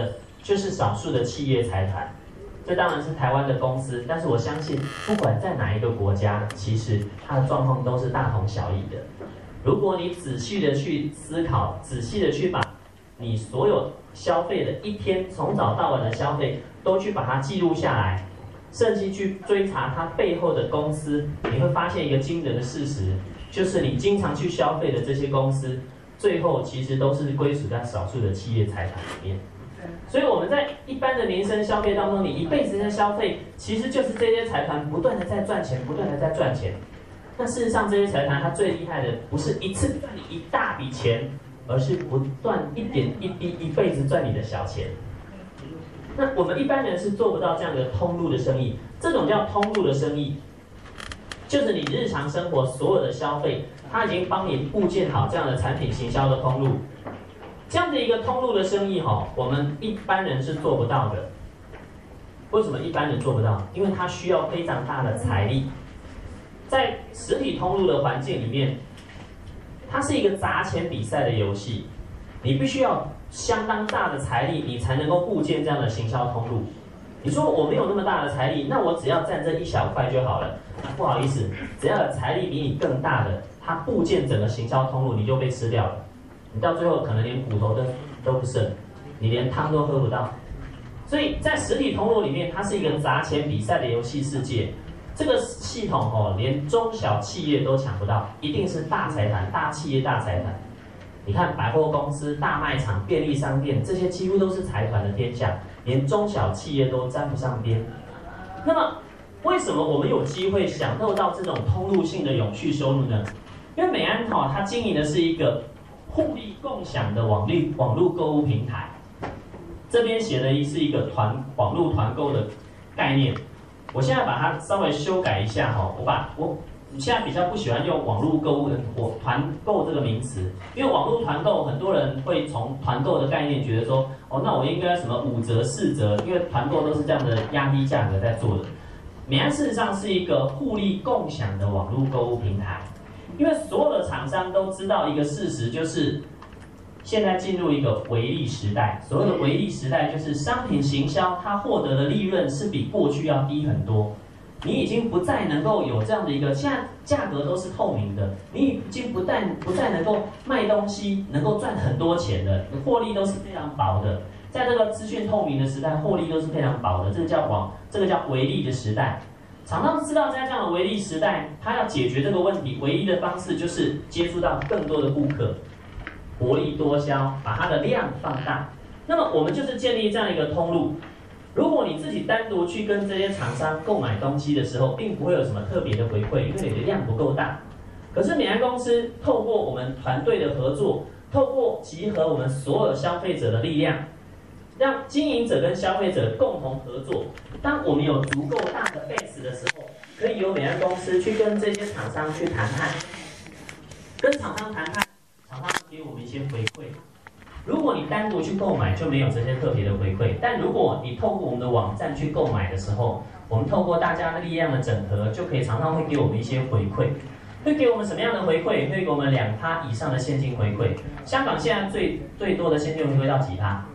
就是少数的企业财团。这当然是台湾的公司，但是我相信，不管在哪一个国家，其实它的状况都是大同小异的。如果你仔细的去思考，仔细的去把你所有消费的一天从早到晚的消费都去把它记录下来，甚至去追查它背后的公司，你会发现一个惊人的事实，就是你经常去消费的这些公司，最后其实都是归属在少数的企业财团里面。所以我们在一般的民生消费当中，你一辈子在消费，其实就是这些财团不断的在赚钱，不断的在赚钱。那事实上，这些财团它最厉害的不是一次赚你一大笔钱，而是不断一点一滴，一辈子赚你的小钱。那我们一般人是做不到这样的通路的生意，这种叫通路的生意，就是你日常生活所有的消费，它已经帮你布建好这样的产品行销的通路。这样的一个通路的生意我们一般人是做不到的。为什么一般人做不到？因为它需要非常大的财力。在实体通路的环境里面，它是一个砸钱比赛的游戏，你必须要相当大的财力，你才能够布建这样的行销通路。你说我没有那么大的财力，那我只要占这一小块就好了。那不好意思，只要有财力比你更大的，它布建整个行销通路，你就被吃掉了。你到最后可能连骨头都不剩，你连汤都喝不到。所以在实体通路里面，它是一个砸钱比赛的游戏世界。这个系统连中小企业都抢不到，一定是大财团、大企业、大财团。你看百货公司、大卖场、便利商店，这些几乎都是财团的天下，连中小企业都沾不上边。那么，为什么我们有机会享受到这种通路性的永续收入呢？因为美安它经营的是一个互利共享的网络购物平台，这边写的是一个网络团购的概念。我现在把它稍微修改一下我现在比较不喜欢用网络购物团购这个名词，因为网络团购很多人会从团购的概念觉得说，那我应该什么5折4折，因为团购都是这样的压低价格在做的。美安事实上是一个互利共享的网络购物平台。因为所有的厂商都知道一个事实，就是现在进入一个微利时代。所谓的微利时代，就是商品行销它获得的利润是比过去要低很多。你已经不再能够有这样的一个，现在价格都是透明的，你已经不再能够卖东西能够赚很多钱的，获利都是非常薄的。在这个资讯透明的时代，获利都是非常薄的，这个叫微利的时代。厂商知道在这样的微利时代，他要解决这个问题，唯一的方式就是接触到更多的顾客，薄利多销，把它的量放大。那么我们就是建立这样一个通路。如果你自己单独去跟这些厂商购买东西的时候，并不会有什么特别的回馈，因为你的量不够大。可是美安公司透过我们团队的合作，透过集合我们所有消费者的力量，让经营者跟消费者共同合作。当我们有足够大的 base 的时候，可以由美安公司去跟这些厂商去谈判，跟厂商谈判，厂商给我们一些回馈。如果你单独去购买，就没有这些特别的回馈。但如果你透过我们的网站去购买的时候，我们透过大家的力量的整合，就可以常常会给我们一些回馈。会给我们什么样的回馈？会给我们2%以上的现金回馈。香港现在最多的现金回馈到几%？25%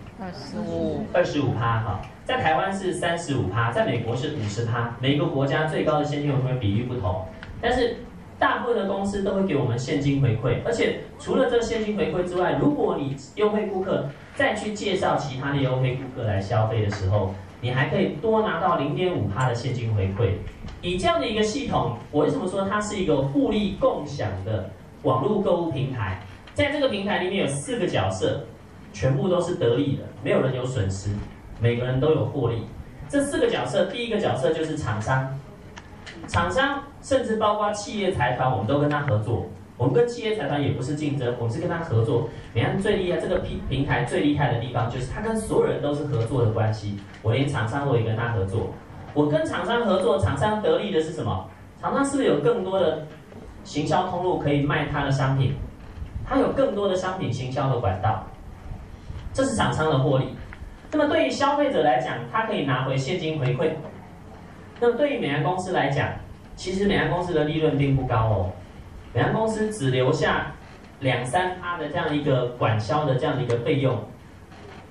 哈。在台湾是35%，在美国是50%。每一个国家最高的现金回馈比率不同，但是大部分的公司都会给我们现金回馈。而且除了这个现金回馈之外，如果你优惠顾客再去介绍其他的优惠顾客来消费的时候，你还可以多拿到0.5%的现金回馈。以这样的一个系统，我为什么说它是一个互利共享的网络购物平台？在这个平台里面有4个角色，全部都是得利的，没有人有损失，每个人都有获利。这4个角色，第一个角色就是厂商，厂商甚至包括企业财团，我们都跟他合作。我们跟企业财团也不是竞争，我们是跟他合作。你看最厉害，这个平台最厉害的地方就是它跟所有人都是合作的关系。我连厂商我也跟他合作。我跟厂商合作，厂商得利的是什么？厂商是不是有更多的行销通路可以卖他的商品？他有更多的商品行销的管道，这是厂商的获利。那么对于消费者来讲，他可以拿回现金回馈。那么对于美安公司来讲，其实美安公司的利润并不高哦。美安公司只留下2-3%的这样一个管销的这样的一个费用。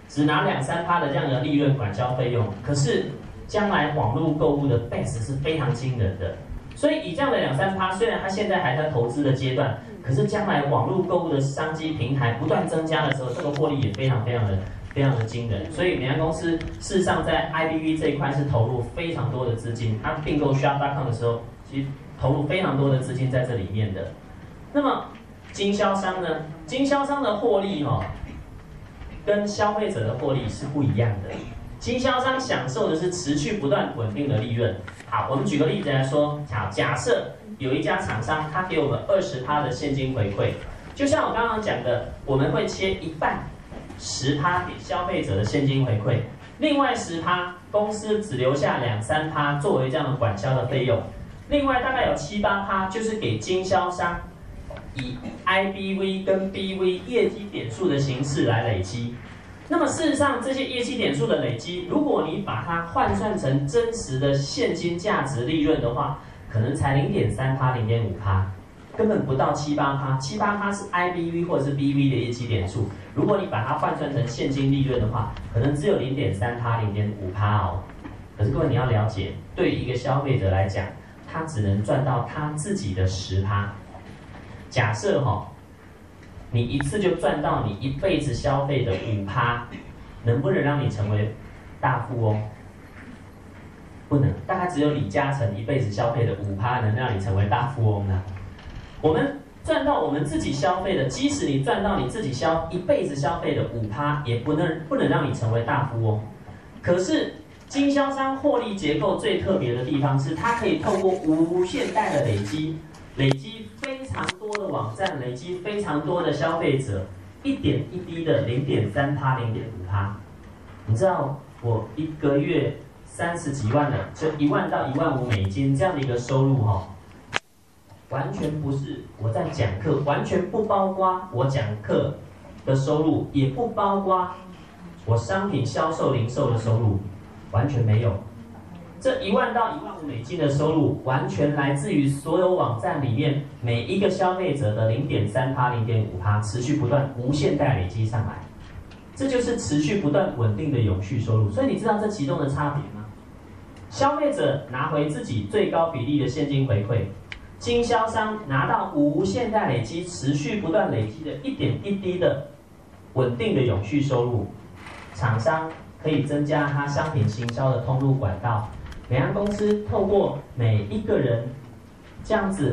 只拿2-3%的这样的利润管销费用，可是将来网络购物的 base 是非常惊人的。所以以这样的2-3%，虽然它现在还在投资的阶段，可是将来网络购物的商机平台不断增加的时候，这个获利也非常的惊人。所以美安公司事实上在 IBV 这一块是投入非常多的资金，它并购 Shop.com 的时候，其实投入非常多的资金在这里面的。那么经销商呢？经销商的获利跟消费者的获利是不一样的。经销商享受的是持续不断稳定的利润。好，我们举个例子来说，好，假设有一家厂商，他给我们20%的现金回馈，就像我刚刚讲的，我们会切一半，10%给消费者的现金回馈，另外10%公司只留下2-3%作为这样的管销的费用，另外大概有7-8%就是给经销商以 IBV 跟 BV 业绩点数的形式来累积。那么事实上，这些业绩点数的累积，如果你把它换算成真实的现金价值利润的话，可能才0.3%、0.5%，根本不到7-8%。7-8%是 IBV 或者是 BV 的业绩点数。如果你把它换算成现金利润的话，可能只有0.3%、0.5%哦。可是各位你要了解，对于一个消费者来讲，他只能赚到他自己的10%。假设你一次就赚到你一辈子消费的5%，能不能让你成为大富翁？不能，大概只有李嘉诚一辈子消费的5%能让你成为大富翁呢。我们赚到我们自己消费的，即使你赚到你自己一辈子消费的5%，也不能让你成为大富翁。可是经销商获利结构最特别的地方是，它可以透过无限代的累积非常多的网站，累积非常多的消费者，一点一滴的0.3%、0.5%。你知道我一个月30几万的，就1万到1.5万美金这样的一个收入完全不是我在讲课，完全不包括我讲课的收入，也不包括我商品销售零售的收入，完全没有。这1万到1.5万美金的收入，完全来自于所有网站里面每一个消费者的0.3%、0.5%，持续不断无限代累积上来，这就是持续不断稳定的永续收入。所以你知道这其中的差别吗？消费者拿回自己最高比例的现金回馈，经销商拿到无限代累积、持续不断累积的一点一滴的稳定的永续收入，厂商可以增加他商品行销的通路管道。美安公司透过每一个人这样子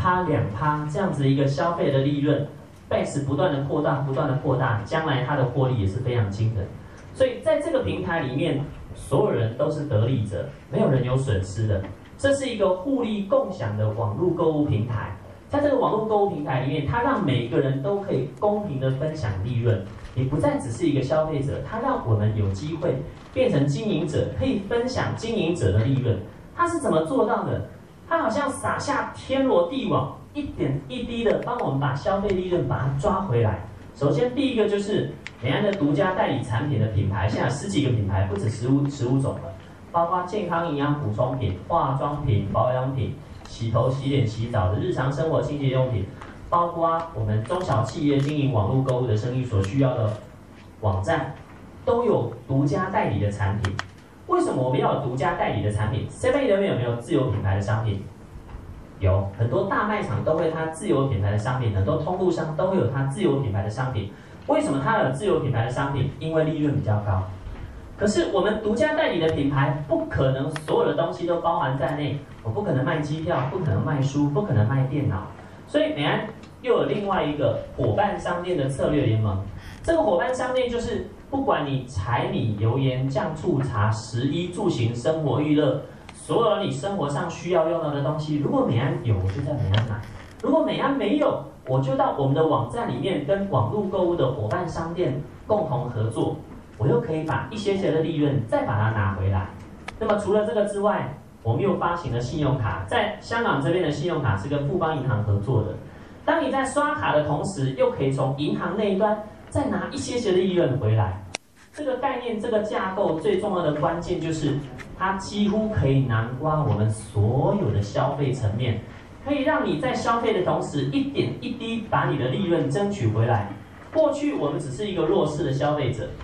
1%、2%这样子一个消费的利润 ，base 不断的扩大，将来它的获利也是非常惊人。所以在这个平台里面，所有人都是得利者，没有人有损失的。这是一个互利共享的网络购物平台。在这个网络购物平台里面，它让每个人都可以公平的分享利润。你不再只是一个消费者，它让我们有机会变成经营者，可以分享经营者的利润。它是怎么做到的？它好像撒下天罗地网，一点一滴的帮我们把消费利润把它抓回来。首先第一个就是美安的独家代理产品的品牌，现在10几个品牌，不止15种了，包括健康营养补充品、化妆品、保养品、洗头、洗脸、洗澡的日常生活清洁用品，包括我们中小企业经营网络购物的生意所需要的网站，都有独家代理的产品。为什么我们要有独家代理的产品 ？7-Eleven 有没有自有品牌的商品？有，很多大卖场都会有它自有品牌的商品，很多通路商都会有它自有品牌的商品。为什么它有自有品牌的商品？因为利润比较高。可是我们独家代理的品牌不可能所有的东西都包含在内，我不可能卖机票，不可能卖书，不可能卖电脑。所以美安又有另外一个伙伴商店的策略联盟。这个伙伴商店就是不管你柴米油盐酱醋茶、食衣住行、生活娱乐，所有你生活上需要用到的东西，如果美安有，我就在美安买；如果美安没有，我就到我们的网站里面跟网络购物的伙伴商店共同合作，我又可以把一些的利润再把它拿回来。那么除了这个之外，我们又发行了信用卡，在香港这边的信用卡是跟富邦银行合作的。当你在刷卡的同时，又可以从银行那一端再拿一些的利润回来。这个概念，这个架构最重要的关键就是，它几乎可以囊括我们所有的消费层面，可以让你在消费的同时，一点一滴把你的利润争取回来。过去我们只是一个弱势的消费者，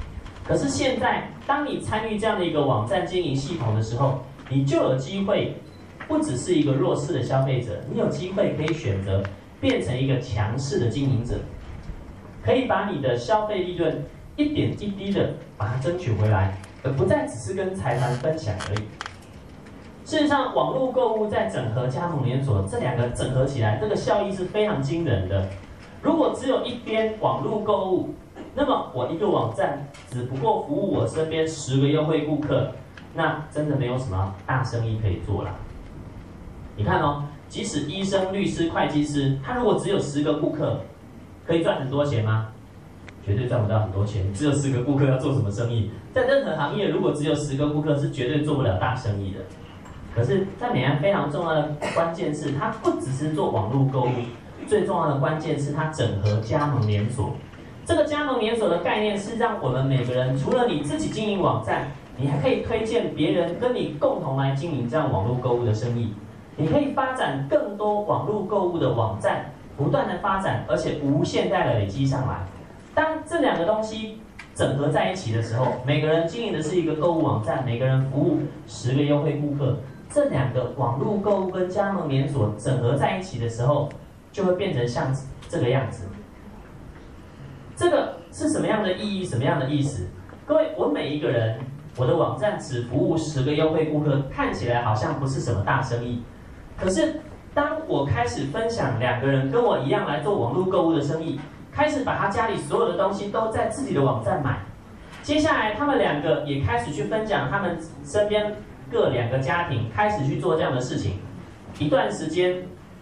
可是现在，当你参与这样的一个网站经营系统的时候，你就有机会，不只是一个弱势的消费者，你有机会可以选择变成一个强势的经营者，可以把你的消费利润一点一滴的把它争取回来，而不再只是跟财团分享而已。事实上，网络购物在整合加盟连锁这两个整合起来，这个效益是非常惊人的。如果只有一边网络购物，那么我一个网站只不过服务我身边10个优惠顾客，那真的没有什么大生意可以做了。你看哦，即使医生、律师、会计师，他如果只有10个顾客，可以赚很多钱吗？绝对赚不到很多钱。只有10个顾客要做什么生意？在任何行业，如果只有10个顾客，是绝对做不了大生意的。可是，在美安非常重要的关键是，它不只是做网络购物，最重要的关键是它整合加盟连锁。这个加盟连锁的概念是让我们每个人，除了你自己经营网站，你还可以推荐别人跟你共同来经营这样网络购物的生意。你可以发展更多网络购物的网站，不断的发展，而且无限代的累积上来。当这两个东西整合在一起的时候，每个人经营的是一个购物网站，每个人服务10个优惠顾客。这两个网络购物跟加盟连锁整合在一起的时候，就会变成像这个样子。这个是什么样的意义？什么样的意思？各位，我每一个人，我的网站只服务10个优惠顾客，看起来好像不是什么大生意。可是，当我开始分享2个人跟我一样来做网络购物的生意，开始把他家里所有的东西都在自己的网站买，接下来他们2个也开始去分享他们身边各2个家庭开始去做这样的事情，一段时间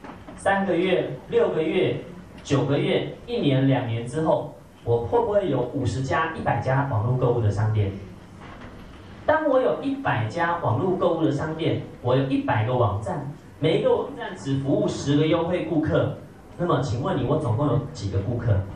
，3个月、6个月、9个月、1年、2年之后，我会不会有50家、100家网络购物的商店？当我有100家网络购物的商店，我有100个网站，每一个网站只服务10个优惠顾客，那么请问你，我总共有几个顾客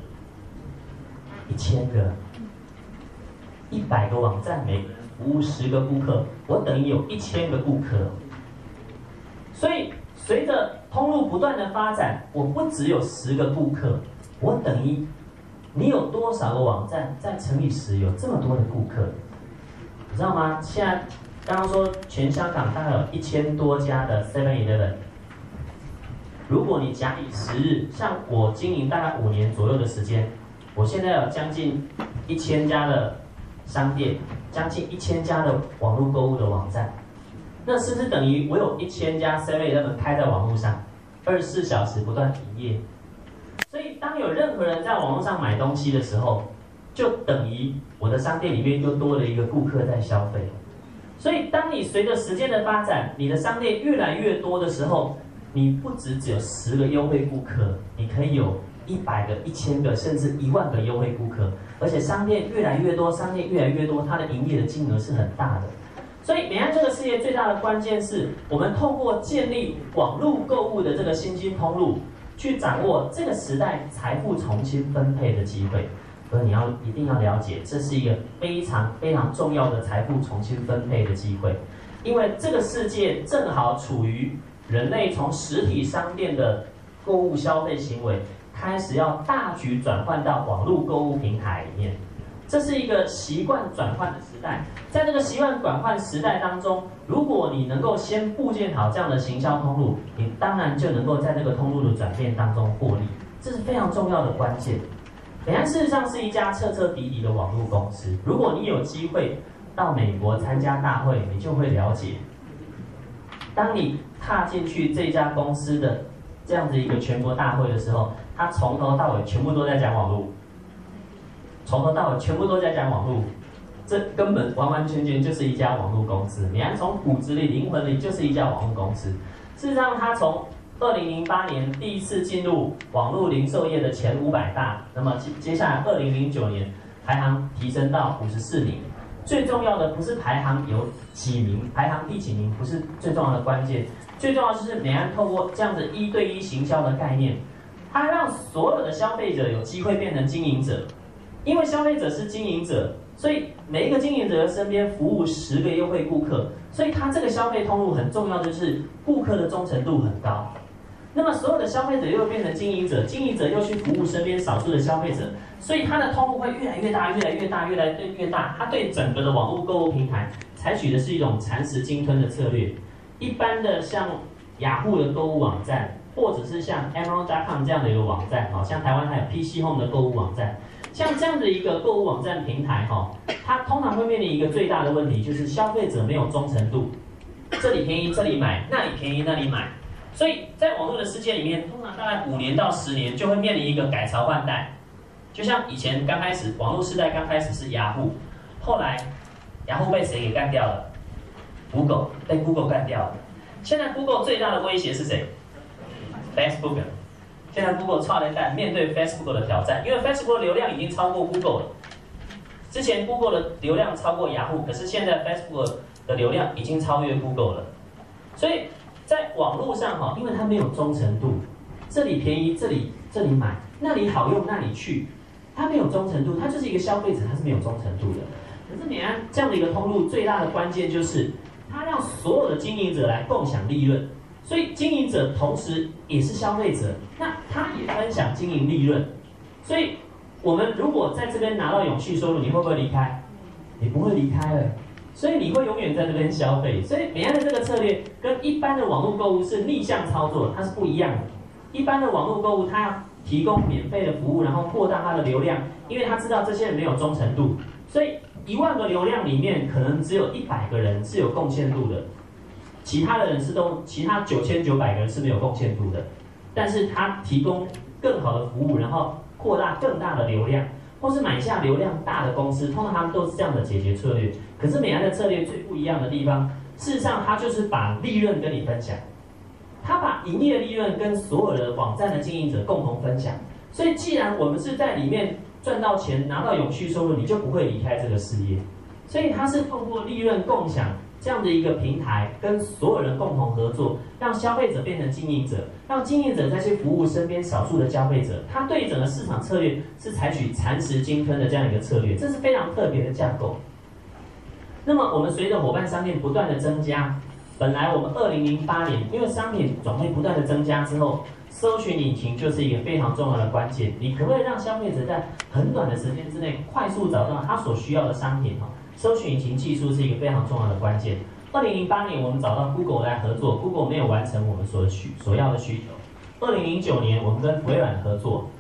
？1000个。100个网站，每个人服务10个顾客，我等于有1000个顾客。所以，随着通路不断的发展，我不只有10个顾客，我等于你有多少个网站，再乘以10，有这么多的顾客，你知道吗？现在刚刚说全香港大概有1000多家的 7-Eleven， 如果你假以时日，像我经营大概5年左右的时间，我现在有将近1000家的商店，将近1000家的网络购物的网站，那是不是等于我有1000家 7-Eleven 开在网络上，24小时不断营业？所以当有任何人在网络上买东西的时候，就等于我的商店里面就多了一个顾客在消费。所以当你随着时间的发展，你的商店越来越多的时候，你不只有10个优惠顾客，你可以有100个、1000个，甚至1万个优惠顾客。而且商店越来越多，商店越来越多，它的营业的金额是很大的。所以美安这个事业最大的关键是我们透过建立网络购物的这个新兴通路，去掌握这个时代财富重新分配的机会。而你一定要了解，这是一个非常非常重要的财富重新分配的机会，因为这个世界正好处于人类从实体商店的购物消费行为，开始要大举转换到网络购物平台里面。这是一个习惯转换的时代，在这个习惯转换时代当中，如果你能够先布建好这样的行销通路，你当然就能够在这个通路的转变当中获利，这是非常重要的关键。美安事实上是一家彻彻底底的网络公司，如果你有机会到美国参加大会，你就会了解，当你踏进去这家公司的这样子一个全国大会的时候，它从头到尾全部都在讲网络，从头到尾全部都在讲网络，这根本完完全全就是一家网络公司。美安从骨子里、灵魂里就是一家网络公司。事实上，它从2008年第一次进入网络零售业的前500大，那么接下来2009年排行提升到54名。最重要的不是排行有几名，排行第几名不是最重要的关键，最重要的就是美安透过这样的1对1行销的概念，它让所有的消费者有机会变成经营者。因为消费者是经营者，所以每一个经营者的身边服务10个优惠顾客，所以它这个消费通路很重要的就是顾客的忠诚度很高。 那么所有的消费者又变成经营者，经营者又去服务身边少数的消费者，所以它的通路会越来越大，越来越大，越来越大。它对整个的网络购物平台采取的是一种蚕食鲸吞的策略。一般的像雅虎的购物网站，或者是像 Amazon.com 这样的一个网站，像台湾还有 PC Home 的购物网站，像这样的一个购物网站平台，它通常会面临一个最大的问题，就是消费者没有忠诚度，这里便宜这里买，那里便宜那里买。所以在网络的世界里面，通常大概5年到10年就会面临一个改朝换代。就像以前刚开始网络时代刚开始是雅虎，后来雅虎被谁给干掉了 ？Google 被 Google 干掉了。现在 Google 最大的威胁是谁 ？Facebook。现在 Google 超人蛋面对 Facebook 的挑战，因为 Facebook 的流量已经超过 Google 了。之前 Google 的流量超过雅虎，可是现在 Facebook 的流量已经超越 Google 了。所以在网络上因为它没有忠诚度，这里便宜这里买，那里好用那里去，它没有忠诚度，它就是一个消费者，它是没有忠诚度的。可是美安这样的一个通路最大的关键就是，它让所有的经营者来共享利润，所以经营者同时也是消费者，那他也分享经营利润。所以我们如果在这边拿到永续收入，你会不会离开？你不会离开了。所以你会永远在这边消费，所以美安的这个策略跟一般的网络购物是逆向操作，它是不一样的。一般的网络购物，它要提供免费的服务，然后扩大它的流量，因为它知道这些人没有忠诚度，所以1万个流量里面可能只有100个人是有贡献度的，其他9900个人是没有贡献度的。但是它提供更好的服务，然后扩大更大的流量。或是买下流量大的公司，通常他们都是这样的解决策略。可是美安的策略最不一样的地方，事实上它就是把利润跟你分享，它把营业利润跟所有的网站的经营者共同分享。所以既然我们是在里面赚到钱，拿到永续收入，你就不会离开这个事业。所以它是透过利润共享这样的一个平台，跟所有人共同合作，让消费者变成经营者，让经营者再去服务身边少数的消费者。它对整个市场策略是采取蚕食鲸吞的这样一个策略，这是非常特别的架构。那么我们随着伙伴商店不断的增加，本来我们2008年因为商品种类不断的增加之后，搜寻引擎就是一个非常重要的关键。你可不可以让消费者在很短的时间之内快速找到他所需要的商品？搜寻引擎技术是一个非常重要的关键。2008年我们找到 Google 来合作 ，Google 没有完成我们所要的需求。2009年我们跟微软合作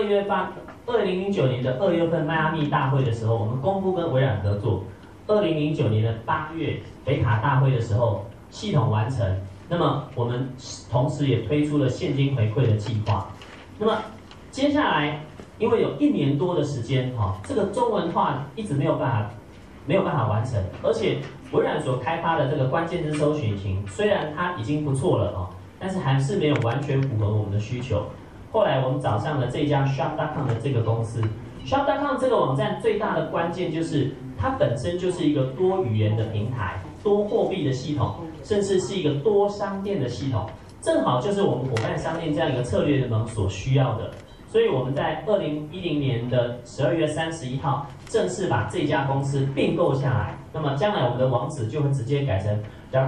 ，2009年的2月份迈阿密大会的时候，我们公布跟微软合作。2009年的8月北卡大会的时候，系统完成。那么我们同时也推出了现金回馈的计划。那么接下来，因为有1年多的时间，这个中文化一直没有办法完成，而且微软所开发的这个关键字搜寻引擎，虽然它已经不错了但是还是没有完全符合我们的需求。后来我们找上了这家 Shop.com 的这个公司。Shop.com 这个网站最大的关键就是它本身就是一个多语言的平台、多货币的系统，甚至是一个多商店的系统，正好就是我们伙伴商店这样一个策略联盟所需要的。所以我们在2010年的12月31号正式把这家公司并购下来。那么将来我们的网址就会直接改成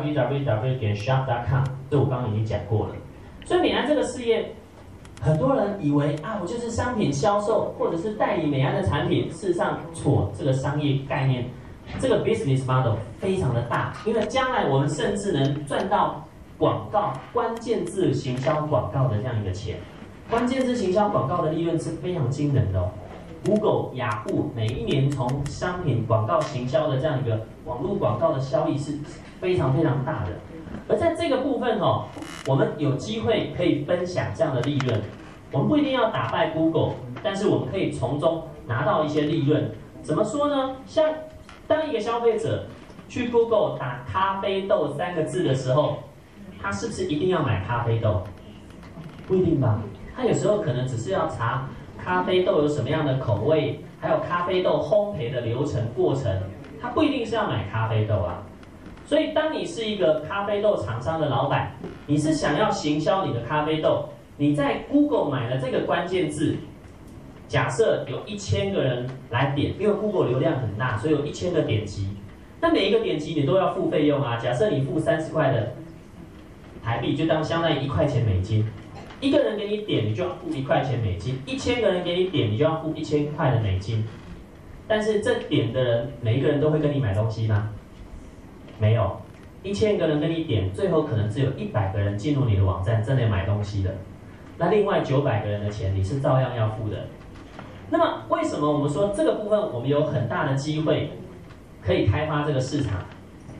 www.shop.com， 这我刚刚已经讲过了。所以美安这个事业，很多人以为我就是商品销售或者是代理美安的产品，事实上错，这个商业概念，这个 business model 非常的大，因为将来我们甚至能赚到广告、关键字行销广告的这样一个钱。关键字行销广告的利润是非常惊人的Google、雅虎每一年从商品广告行销的这样一个网络广告的效益是非常非常大的。而在这个部分我们有机会可以分享这样的利润。我们不一定要打败 Google， 但是我们可以从中拿到一些利润。怎么说呢？像当一个消费者去 Google 打咖啡豆3个字的时候，他是不是一定要买咖啡豆？不一定吧。他有时候可能只是要查咖啡豆有什么样的口味，还有咖啡豆烘焙的流程过程，他不一定是要买咖啡豆啊。所以当你是一个咖啡豆厂商的老板，你是想要行销你的咖啡豆，你在 Google 买了这个关键字，假设有1000个人来点，因为 Google 流量很大，所以有1000个点击，那每一个点击你都要付费用啊。假设你付30块的台币，就当相当于1块钱美金。 1个人给你点，你就要付1块钱美金；1000个人给你点，你就要付1000块的美金。但是这点的人，每一个人都会跟你买东西吗？没有。1000个人跟你点，最后可能只有100个人进入你的网站，真的买东西的。那另外900个人的钱，你是照样要付的。那么为什么我们说这个部分我们有很大的机会可以开发这个市场？